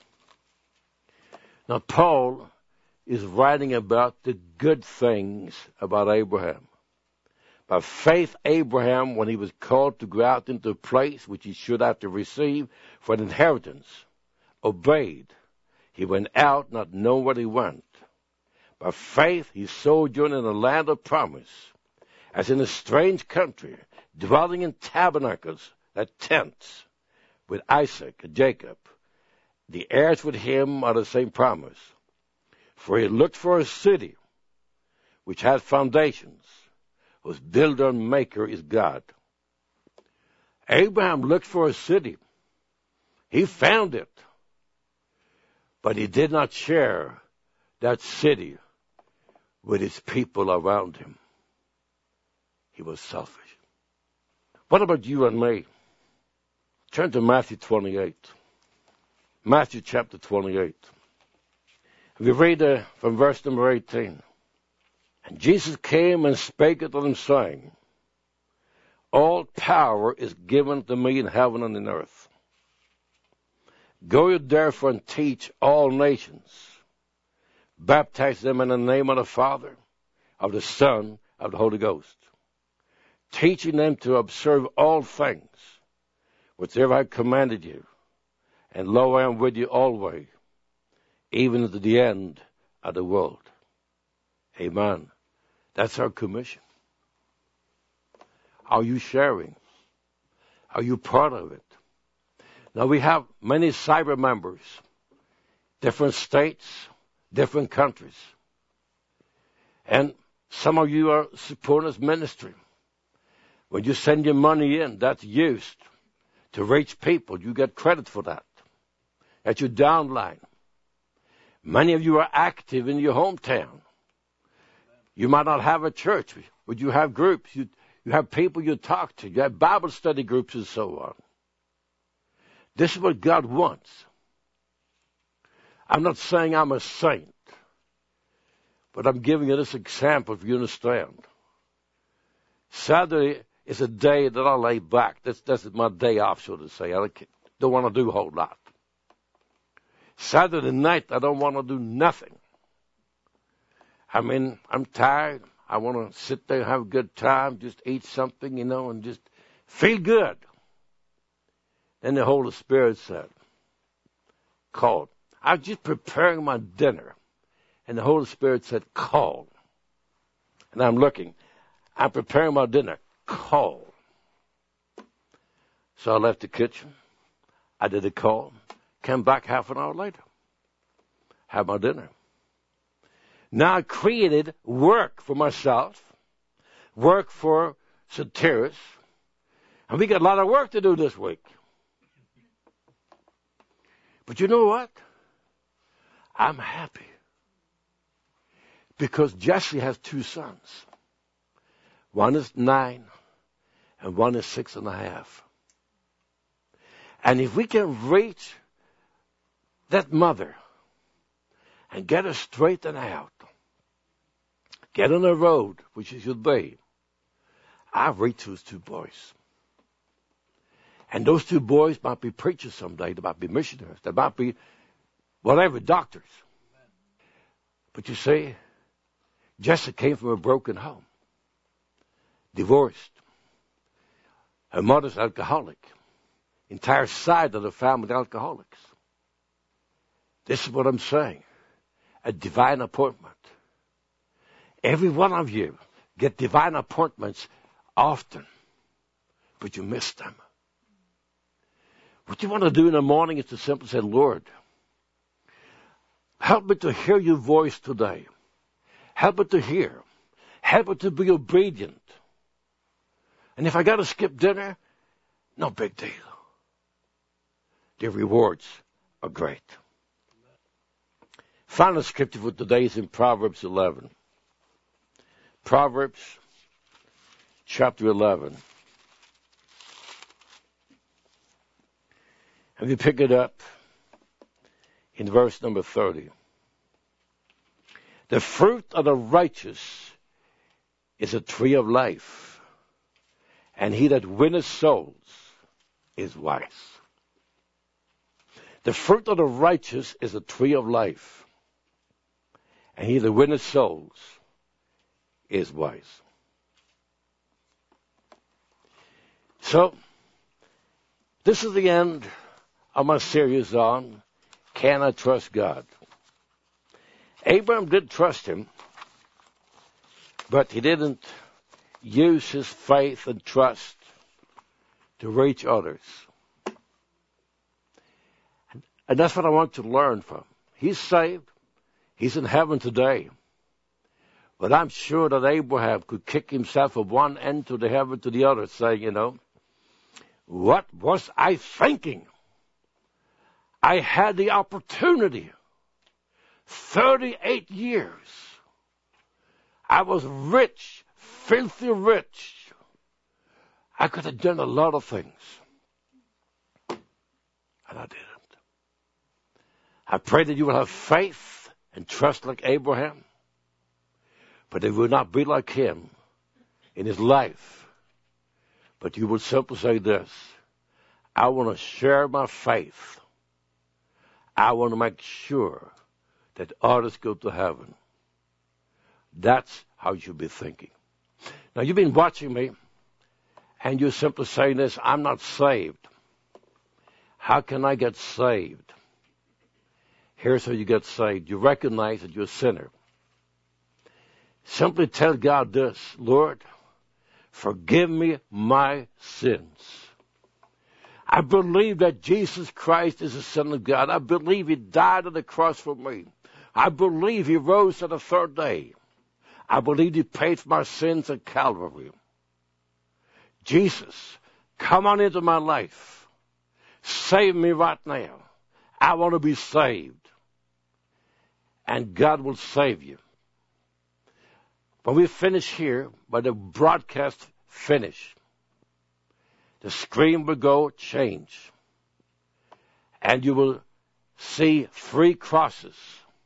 Now, Paul is writing about the good things about Abraham. By faith, Abraham, when he was called to go out into a place which he should have to receive for an inheritance, obeyed. He went out not knowing where he went. By faith, he sojourned in a land of promise, as in a strange country, dwelling in tabernacles, that tents, with Isaac and Jacob. The heirs with him are the same promise. For he looked for a city which had foundations, whose builder and maker is God. Abraham looked for a city. He found it. But he did not share that city with his people around him. He was selfish. What about you and me? Turn to Matthew 28. Matthew chapter 28. We read from verse number 18. And Jesus came and spake unto them, saying, All power is given to me in heaven and in earth. Go ye therefore and teach all nations, baptize them in the name of the Father, of the Son, of the Holy Ghost, teaching them to observe all things, whatsoever I have commanded you. And lo, I am with you always, even to the end of the world. Amen. That's our commission. Are you sharing? Are you part of it? Now, we have many cyber members, different states, different countries. And some of you are supporting this ministry. When you send your money in, that's used to reach people. You get credit for that. That's your downline. Many of you are active in your hometown. You might not have a church, but you have groups. You have people you talk to. You have Bible study groups and so on. This is what God wants. I'm not saying I'm a saint, but I'm giving you this example for you to understand. Saturday is a day that I lay back. That's my day off, so to say. I don't want to do a whole lot. Saturday night, I don't want to do nothing. I mean, I'm tired. I want to sit there and have a good time, just eat something, and just feel good. Then the Holy Spirit said, call. I was just preparing my dinner, and the Holy Spirit said, call. And I'm looking. I'm preparing my dinner. Call. So I left the kitchen. I did a call. Came back half an hour later. Had my dinner. Now I created work for myself, work for Soteris, and we got a lot of work to do this week. But you know what? I'm happy. Because Jesse has 2 sons. One is 9 and one is 6.5. And if we can reach that mother and get her straightened out, get on the road, which she should be, I've reached those 2 boys. And those 2 boys might be preachers someday. They might be missionaries. They might be whatever, doctors. But you see, Jesse came from a broken home. Divorced. Her mother's alcoholic. Entire side of the family alcoholics. This is what I'm saying. A divine appointment. Every one of you get divine appointments often, but you miss them. What you want to do in the morning is to simply say, Lord, help me to hear your voice today. Help me to hear. Help me to be obedient. And if I got to skip dinner, no big deal. The rewards are great. Final scripture for today is in Proverbs 11. Proverbs chapter 11. And we pick it up in verse number 30. The fruit of the righteous is a tree of life, and he that winneth souls is wise. The fruit of the righteous is a tree of life, and he that winneth souls is wise. So, this is the end of my series on Can I Trust God? Abraham did trust him, but he didn't use his faith and trust to reach others. And that's what I want to learn from. He's saved. He's in heaven today. But I'm sure that Abraham could kick himself from one end to the heaven to the other, saying, what was I thinking? I had the opportunity. 38 years. I was rich, filthy rich. I could have done a lot of things. And I didn't. I pray that you will have faith and trust like Abraham. But it will not be like him in his life. But you will simply say this: I want to share my faith. I want to make sure that others go to heaven. That's how you should be thinking. Now, you've been watching me, and you're simply saying this: I'm not saved. How can I get saved? Here's how you get saved. You recognize that you're a sinner. Simply tell God this: Lord, forgive me my sins. I believe that Jesus Christ is the Son of God. I believe he died on the cross for me. I believe he rose on the 3rd day. I believe he paid for my sins at Calvary. Jesus, come on into my life. Save me right now. I want to be saved. And God will save you. When we finish here, when the broadcast finish, the screen will go change. And you will see 3 crosses.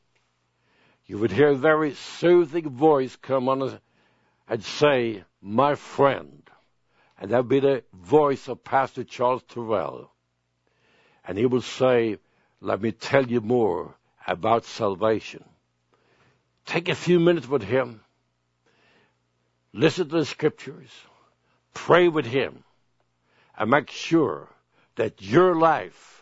You would hear a very soothing voice come on and say, my friend. And that would be the voice of Pastor Charles Terrell. And he will say, let me tell you more about salvation. Take a few minutes with him. Listen to the scriptures. Pray with him. And make sure that your life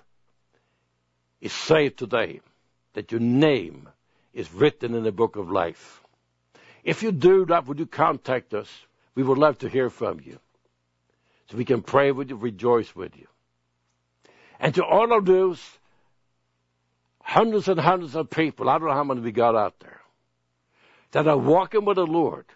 is saved today. That your name is written in the book of life. If you do that, would you contact us? We would love to hear from you. So we can pray with you, rejoice with you. And to all of those hundreds and hundreds of people, I don't know how many we got out there, that are walking with the Lord,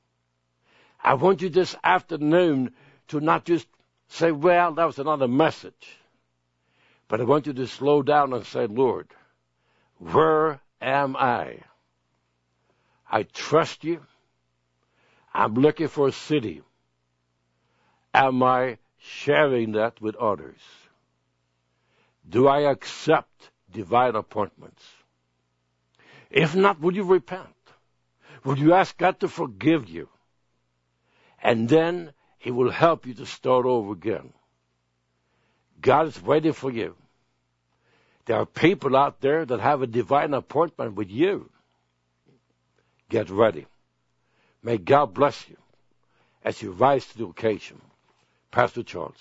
I want you this afternoon to not just say, well, that was another message. But I want you to slow down and say, Lord, where am I? I trust you. I'm looking for a city. Am I sharing that with others? Do I accept divine appointments? If not, would you repent? Would you ask God to forgive you? And then He will help you to start over again. God is waiting for you. There are people out there that have a divine appointment with you. Get ready. May God bless you as you rise to the occasion. Pastor Charles.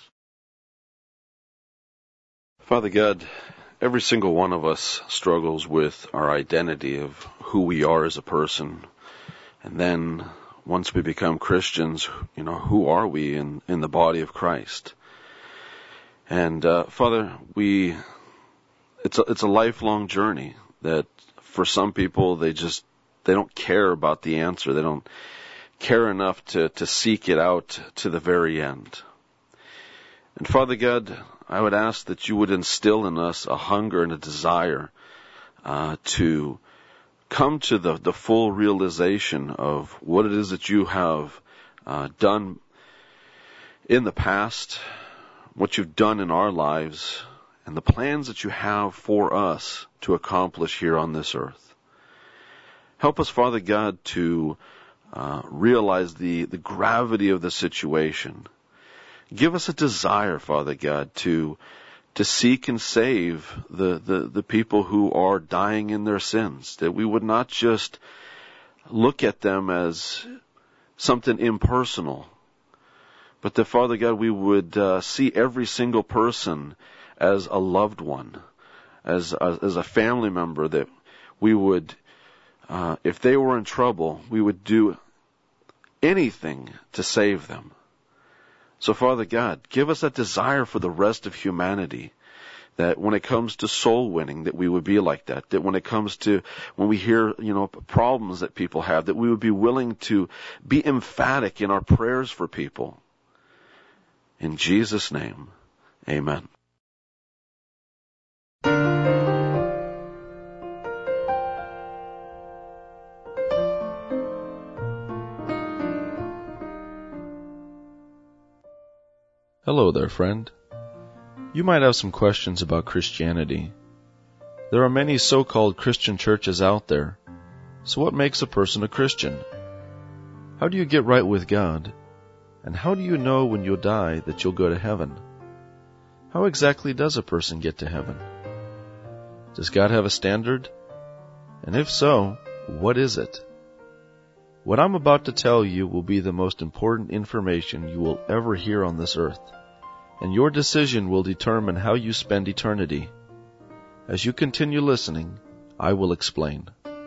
Father God, every single one of us struggles with our identity of who we are as a person. And then once we become Christians, who are we in the body of Christ? And Father, it's a lifelong journey that for some people they don't care about the answer. They don't care enough to seek it out to the very end. And Father God, I would ask that you would instill in us a hunger and a desire to come to the full realization of what it is that you have done in the past, what you've done in our lives, and the plans that you have for us to accomplish here on this earth. Help us, Father God, to realize the gravity of the situation. Give us a desire, Father God, to seek and save the people who are dying in their sins, that we would not just look at them as something impersonal, but that, Father God, we would see every single person as a loved one, as a family member, that we would, if they were in trouble, we would do anything to save them. So, Father God, give us that desire for the rest of humanity, that when it comes to soul winning, that we would be like that. That when it comes to, when we hear, problems that people have, that we would be willing to be emphatic in our prayers for people. In Jesus' name, amen. Hello there, friend. You might have some questions about Christianity. There are many so-called Christian churches out there. So what makes a person a Christian? How do you get right with God? And how do you know when you'll die that you'll go to heaven? How exactly does a person get to heaven? Does God have a standard? And if so, what is it? What I'm about to tell you will be the most important information you will ever hear on this earth, and your decision will determine how you spend eternity. As you continue listening, I will explain.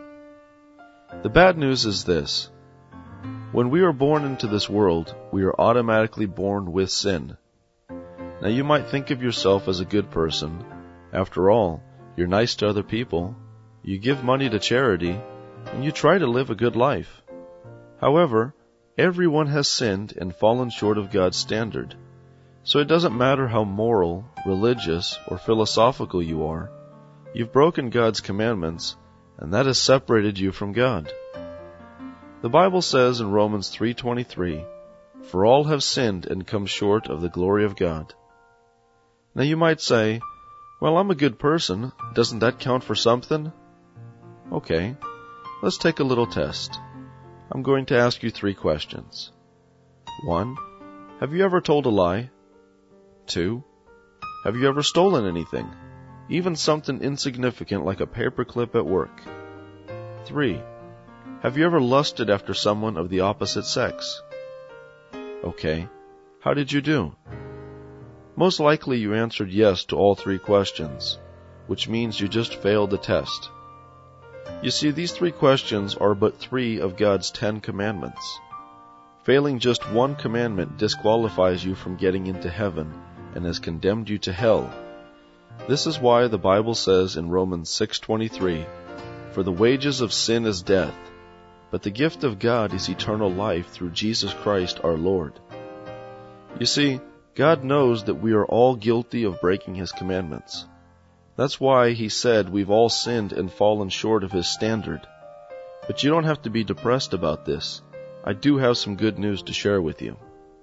The bad news is this. When we are born into this world, we are automatically born with sin. Now you might think of yourself as a good person. After all, you're nice to other people, you give money to charity, and you try to live a good life. However, everyone has sinned and fallen short of God's standard. So it doesn't matter how moral, religious, or philosophical you are. You've broken God's commandments, and that has separated you from God. The Bible says in Romans 3:23, "For all have sinned and come short of the glory of God." Now you might say, "Well, I'm a good person. Doesn't that count for something?" Okay, let's take a little test. I'm going to ask you 3 questions. 1. Have you ever told a lie? 2. Have you ever stolen anything? Even something insignificant like a paperclip at work? 3. Have you ever lusted after someone of the opposite sex? Okay, how did you do? Most likely you answered yes to all 3 questions, which means you just failed the test. You see, these 3 questions are but 3 of God's 10 commandments. Failing just one commandment disqualifies you from getting into heaven and has condemned you to hell. This is why the Bible says in Romans 6:23, "For the wages of sin is death, but the gift of God is eternal life through Jesus Christ our Lord." You see, God knows that we are all guilty of breaking His commandments. That's why He said we've all sinned and fallen short of His standard. But you don't have to be depressed about this. I do have some good news to share with you.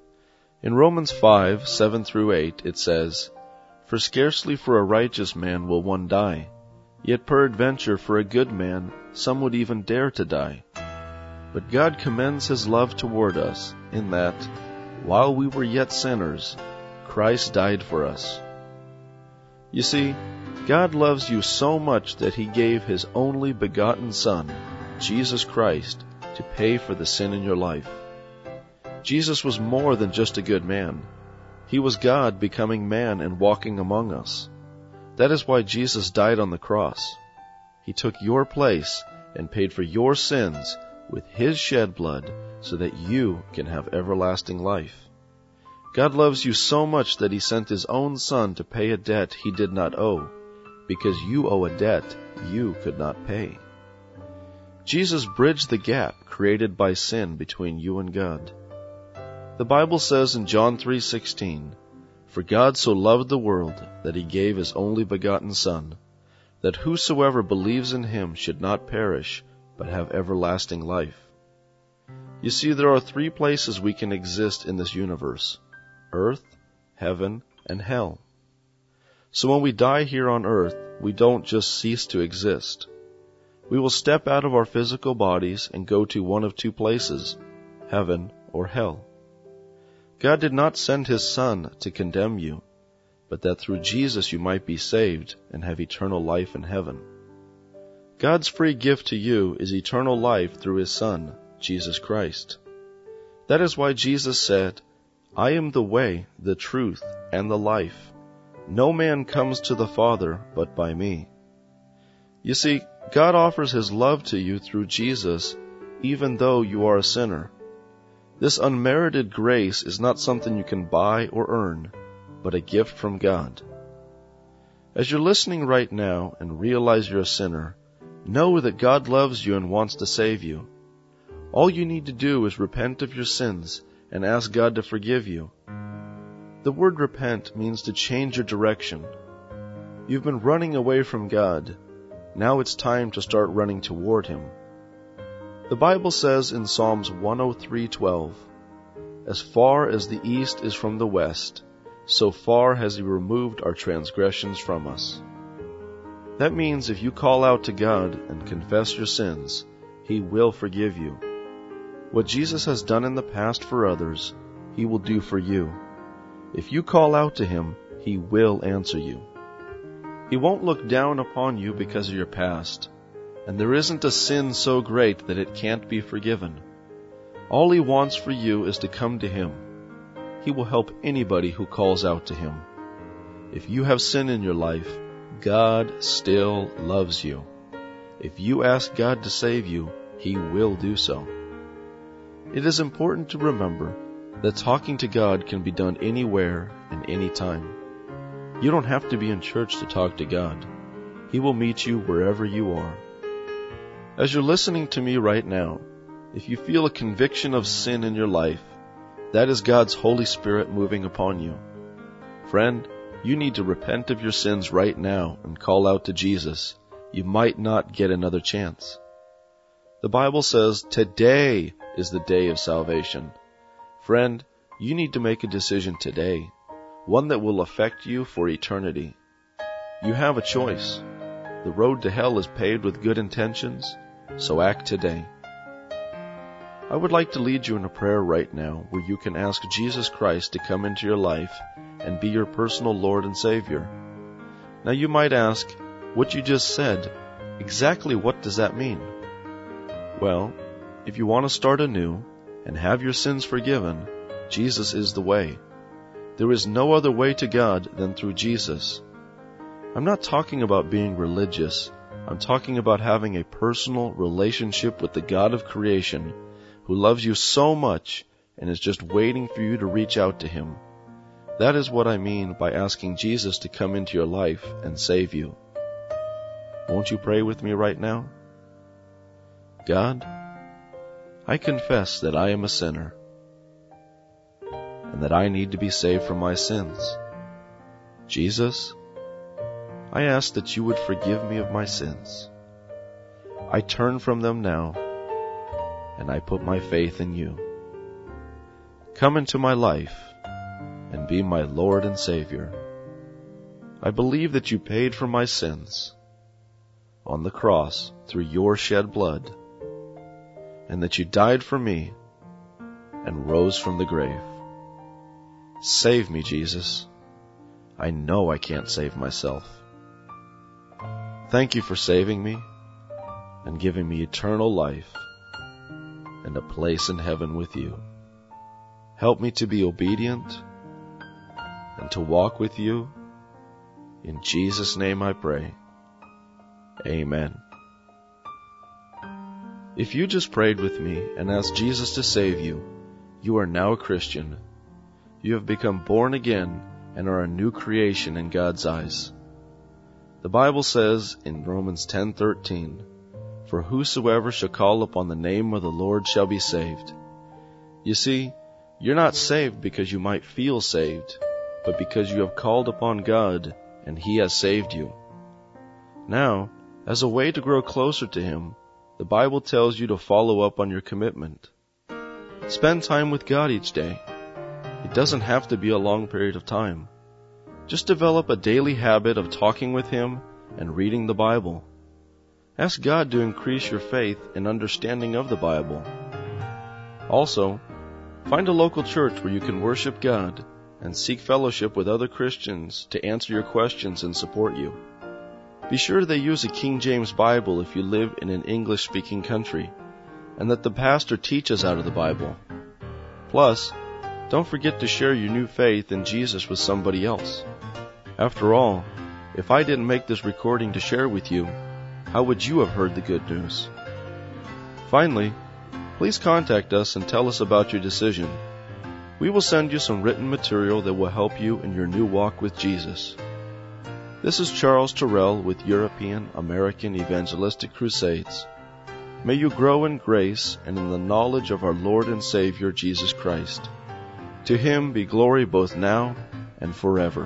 In Romans 5:7-8, it says, "For scarcely for a righteous man will one die, yet peradventure for a good man some would even dare to die. But God commends His love toward us, in that, while we were yet sinners, Christ died for us." You see, God loves you so much that He gave His only begotten Son, Jesus Christ, to pay for the sin in your life. Jesus was more than just a good man. He was God becoming man and walking among us. That is why Jesus died on the cross. He took your place and paid for your sins with His shed blood so that you can have everlasting life. God loves you so much that He sent His own Son to pay a debt He did not owe, because you owe a debt you could not pay. Jesus bridged the gap created by sin between you and God. The Bible says in John 3:16, "For God so loved the world that He gave His only begotten Son, that whosoever believes in Him should not perish, but have everlasting life." You see, there are 3 places we can exist in this universe: earth, heaven, and hell. So when we die here on earth, we don't just cease to exist. We will step out of our physical bodies and go to one of 2 places, heaven or hell. God did not send His Son to condemn you, but that through Jesus you might be saved and have eternal life in heaven. God's free gift to you is eternal life through His Son, Jesus Christ. That is why Jesus said, "I am the way, the truth, and the life. No man comes to the Father but by me." You see, God offers His love to you through Jesus, even though you are a sinner. This unmerited grace is not something you can buy or earn, but a gift from God. As you're listening right now and realize you're a sinner, know that God loves you and wants to save you. All you need to do is repent of your sins and ask God to forgive you. The word repent means to change your direction. You've been running away from God. Now it's time to start running toward Him. The Bible says in Psalms 103:12, "As far as the east is from the west, so far has He removed our transgressions from us." That means if you call out to God and confess your sins, He will forgive you. What Jesus has done in the past for others, He will do for you. If you call out to Him, He will answer you. He won't look down upon you because of your past, and there isn't a sin so great that it can't be forgiven. All He wants for you is to come to Him. He will help anybody who calls out to Him. If you have sin in your life, God still loves you. If you ask God to save you, He will do so. It is important to remember that talking to God can be done anywhere and anytime. You don't have to be in church to talk to God. He will meet you wherever you are. As you're listening to me right now, if you feel a conviction of sin in your life, that is God's Holy Spirit moving upon you. Friend, you need to repent of your sins right now and call out to Jesus. You might not get another chance. The Bible says today is the day of salvation. Friend, you need to make a decision today, one that will affect you for eternity. You have a choice. The road to hell is paved with good intentions, so act today. I would like to lead you in a prayer right now where you can ask Jesus Christ to come into your life and be your personal Lord and Savior. Now you might ask, what you just said, exactly what does that mean? Well, if you want to start anew and have your sins forgiven, Jesus is the way. There is no other way to God than through Jesus. I'm not talking about being religious. I'm talking about having a personal relationship with the God of creation who loves you so much and is just waiting for you to reach out to Him. That is what I mean by asking Jesus to come into your life and save you. Won't you pray with me right now? God, I confess that I am a sinner and that I need to be saved from my sins. Jesus, I ask that you would forgive me of my sins. I turn from them now and I put my faith in you. Come into my life and be my Lord and Savior. I believe that you paid for my sins on the cross through your shed blood, and that you died for me and rose from the grave. Save me, Jesus. I know I can't save myself. Thank you for saving me and giving me eternal life and a place in heaven with you. Help me to be obedient and to walk with you. In Jesus' name I pray. Amen. If you just prayed with me and asked Jesus to save you, you are now a Christian. You have become born again and are a new creation in God's eyes. The Bible says in Romans 10:13, "For whosoever shall call upon the name of the Lord shall be saved." You see, you're not saved because you might feel saved, but because you have called upon God and He has saved you. Now, as a way to grow closer to Him, the Bible tells you to follow up on your commitment. Spend time with God each day. It doesn't have to be a long period of time. Just develop a daily habit of talking with Him and reading the Bible. Ask God to increase your faith and understanding of the Bible. Also, find a local church where you can worship God and seek fellowship with other Christians to answer your questions and support you. Be sure they use a King James Bible if you live in an English-speaking country, and that the pastor teaches out of the Bible. Plus, don't forget to share your new faith in Jesus with somebody else. After all, if I didn't make this recording to share with you, how would you have heard the good news? Finally, please contact us and tell us about your decision. We will send you some written material that will help you in your new walk with Jesus. This is Charles Terrell with European American Evangelistic Crusades. May you grow in grace and in the knowledge of our Lord and Savior Jesus Christ. To Him be glory both now and forever.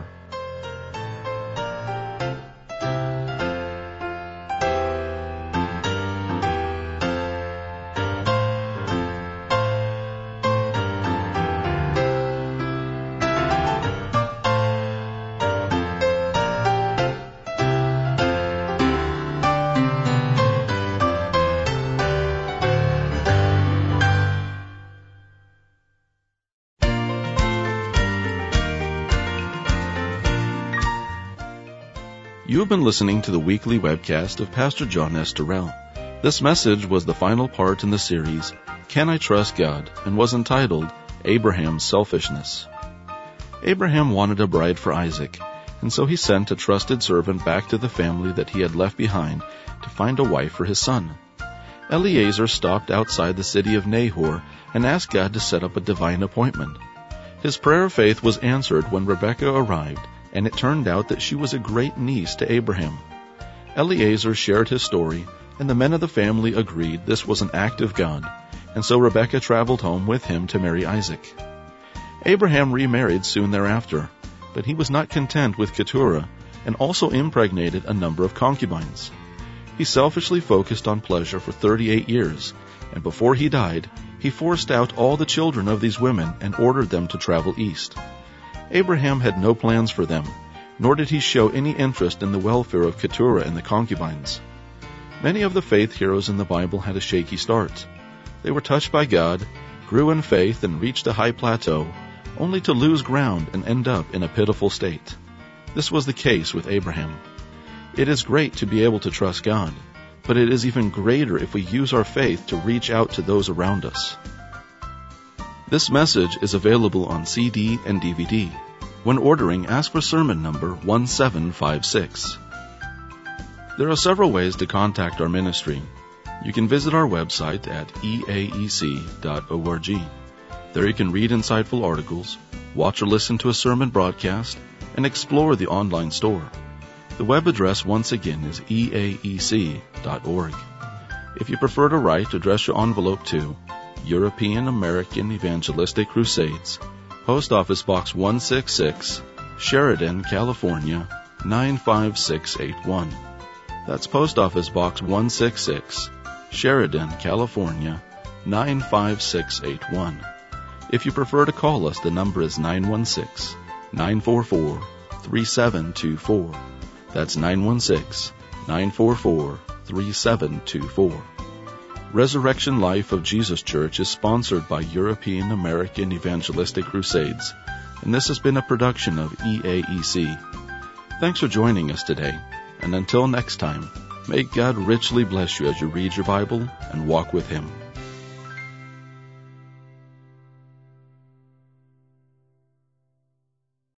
You have been listening to the weekly webcast of Pastor John S. Terrell. This message was the final part in the series, Can I Trust God?, and was entitled, Abraham's Selfishness. Abraham wanted a bride for Isaac, and so he sent a trusted servant back to the family that he had left behind to find a wife for his son. Eliezer stopped outside the city of Nahor and asked God to set up a divine appointment. His prayer of faith was answered when Rebekah arrived, and it turned out that she was a great niece to Abraham. Eliezer shared his story, and the men of the family agreed this was an act of God, and so Rebekah traveled home with him to marry Isaac. Abraham remarried soon thereafter, but he was not content with Keturah, and also impregnated a number of concubines. He selfishly focused on pleasure for 38 years, and before he died, he forced out all the children of these women and ordered them to travel east. Abraham had no plans for them, nor did he show any interest in the welfare of Keturah and the concubines. Many of the faith heroes in the Bible had a shaky start. They were touched by God, grew in faith, and reached a high plateau, only to lose ground and end up in a pitiful state. This was the case with Abraham. It is great to be able to trust God, but it is even greater if we use our faith to reach out to those around us. This message is available on CD and DVD. When ordering, ask for sermon number 1756. There are several ways to contact our ministry. You can visit our website at eaec.org. There you can read insightful articles, watch or listen to a sermon broadcast, and explore the online store. The web address once again is eaec.org. If you prefer to write, address your envelope to European American Evangelistic Crusades, Post Office Box 166, Sheridan, California, 95681. That's Post Office Box 166, Sheridan, California, 95681. If you prefer to call us, the number is 916-944-3724. That's 916-944-3724. Resurrection Life of Jesus Church is sponsored by European American Evangelistic Crusades, and this has been a production of EAEC. Thanks for joining us today, and until next time, may God richly bless you as you read your Bible and walk with Him.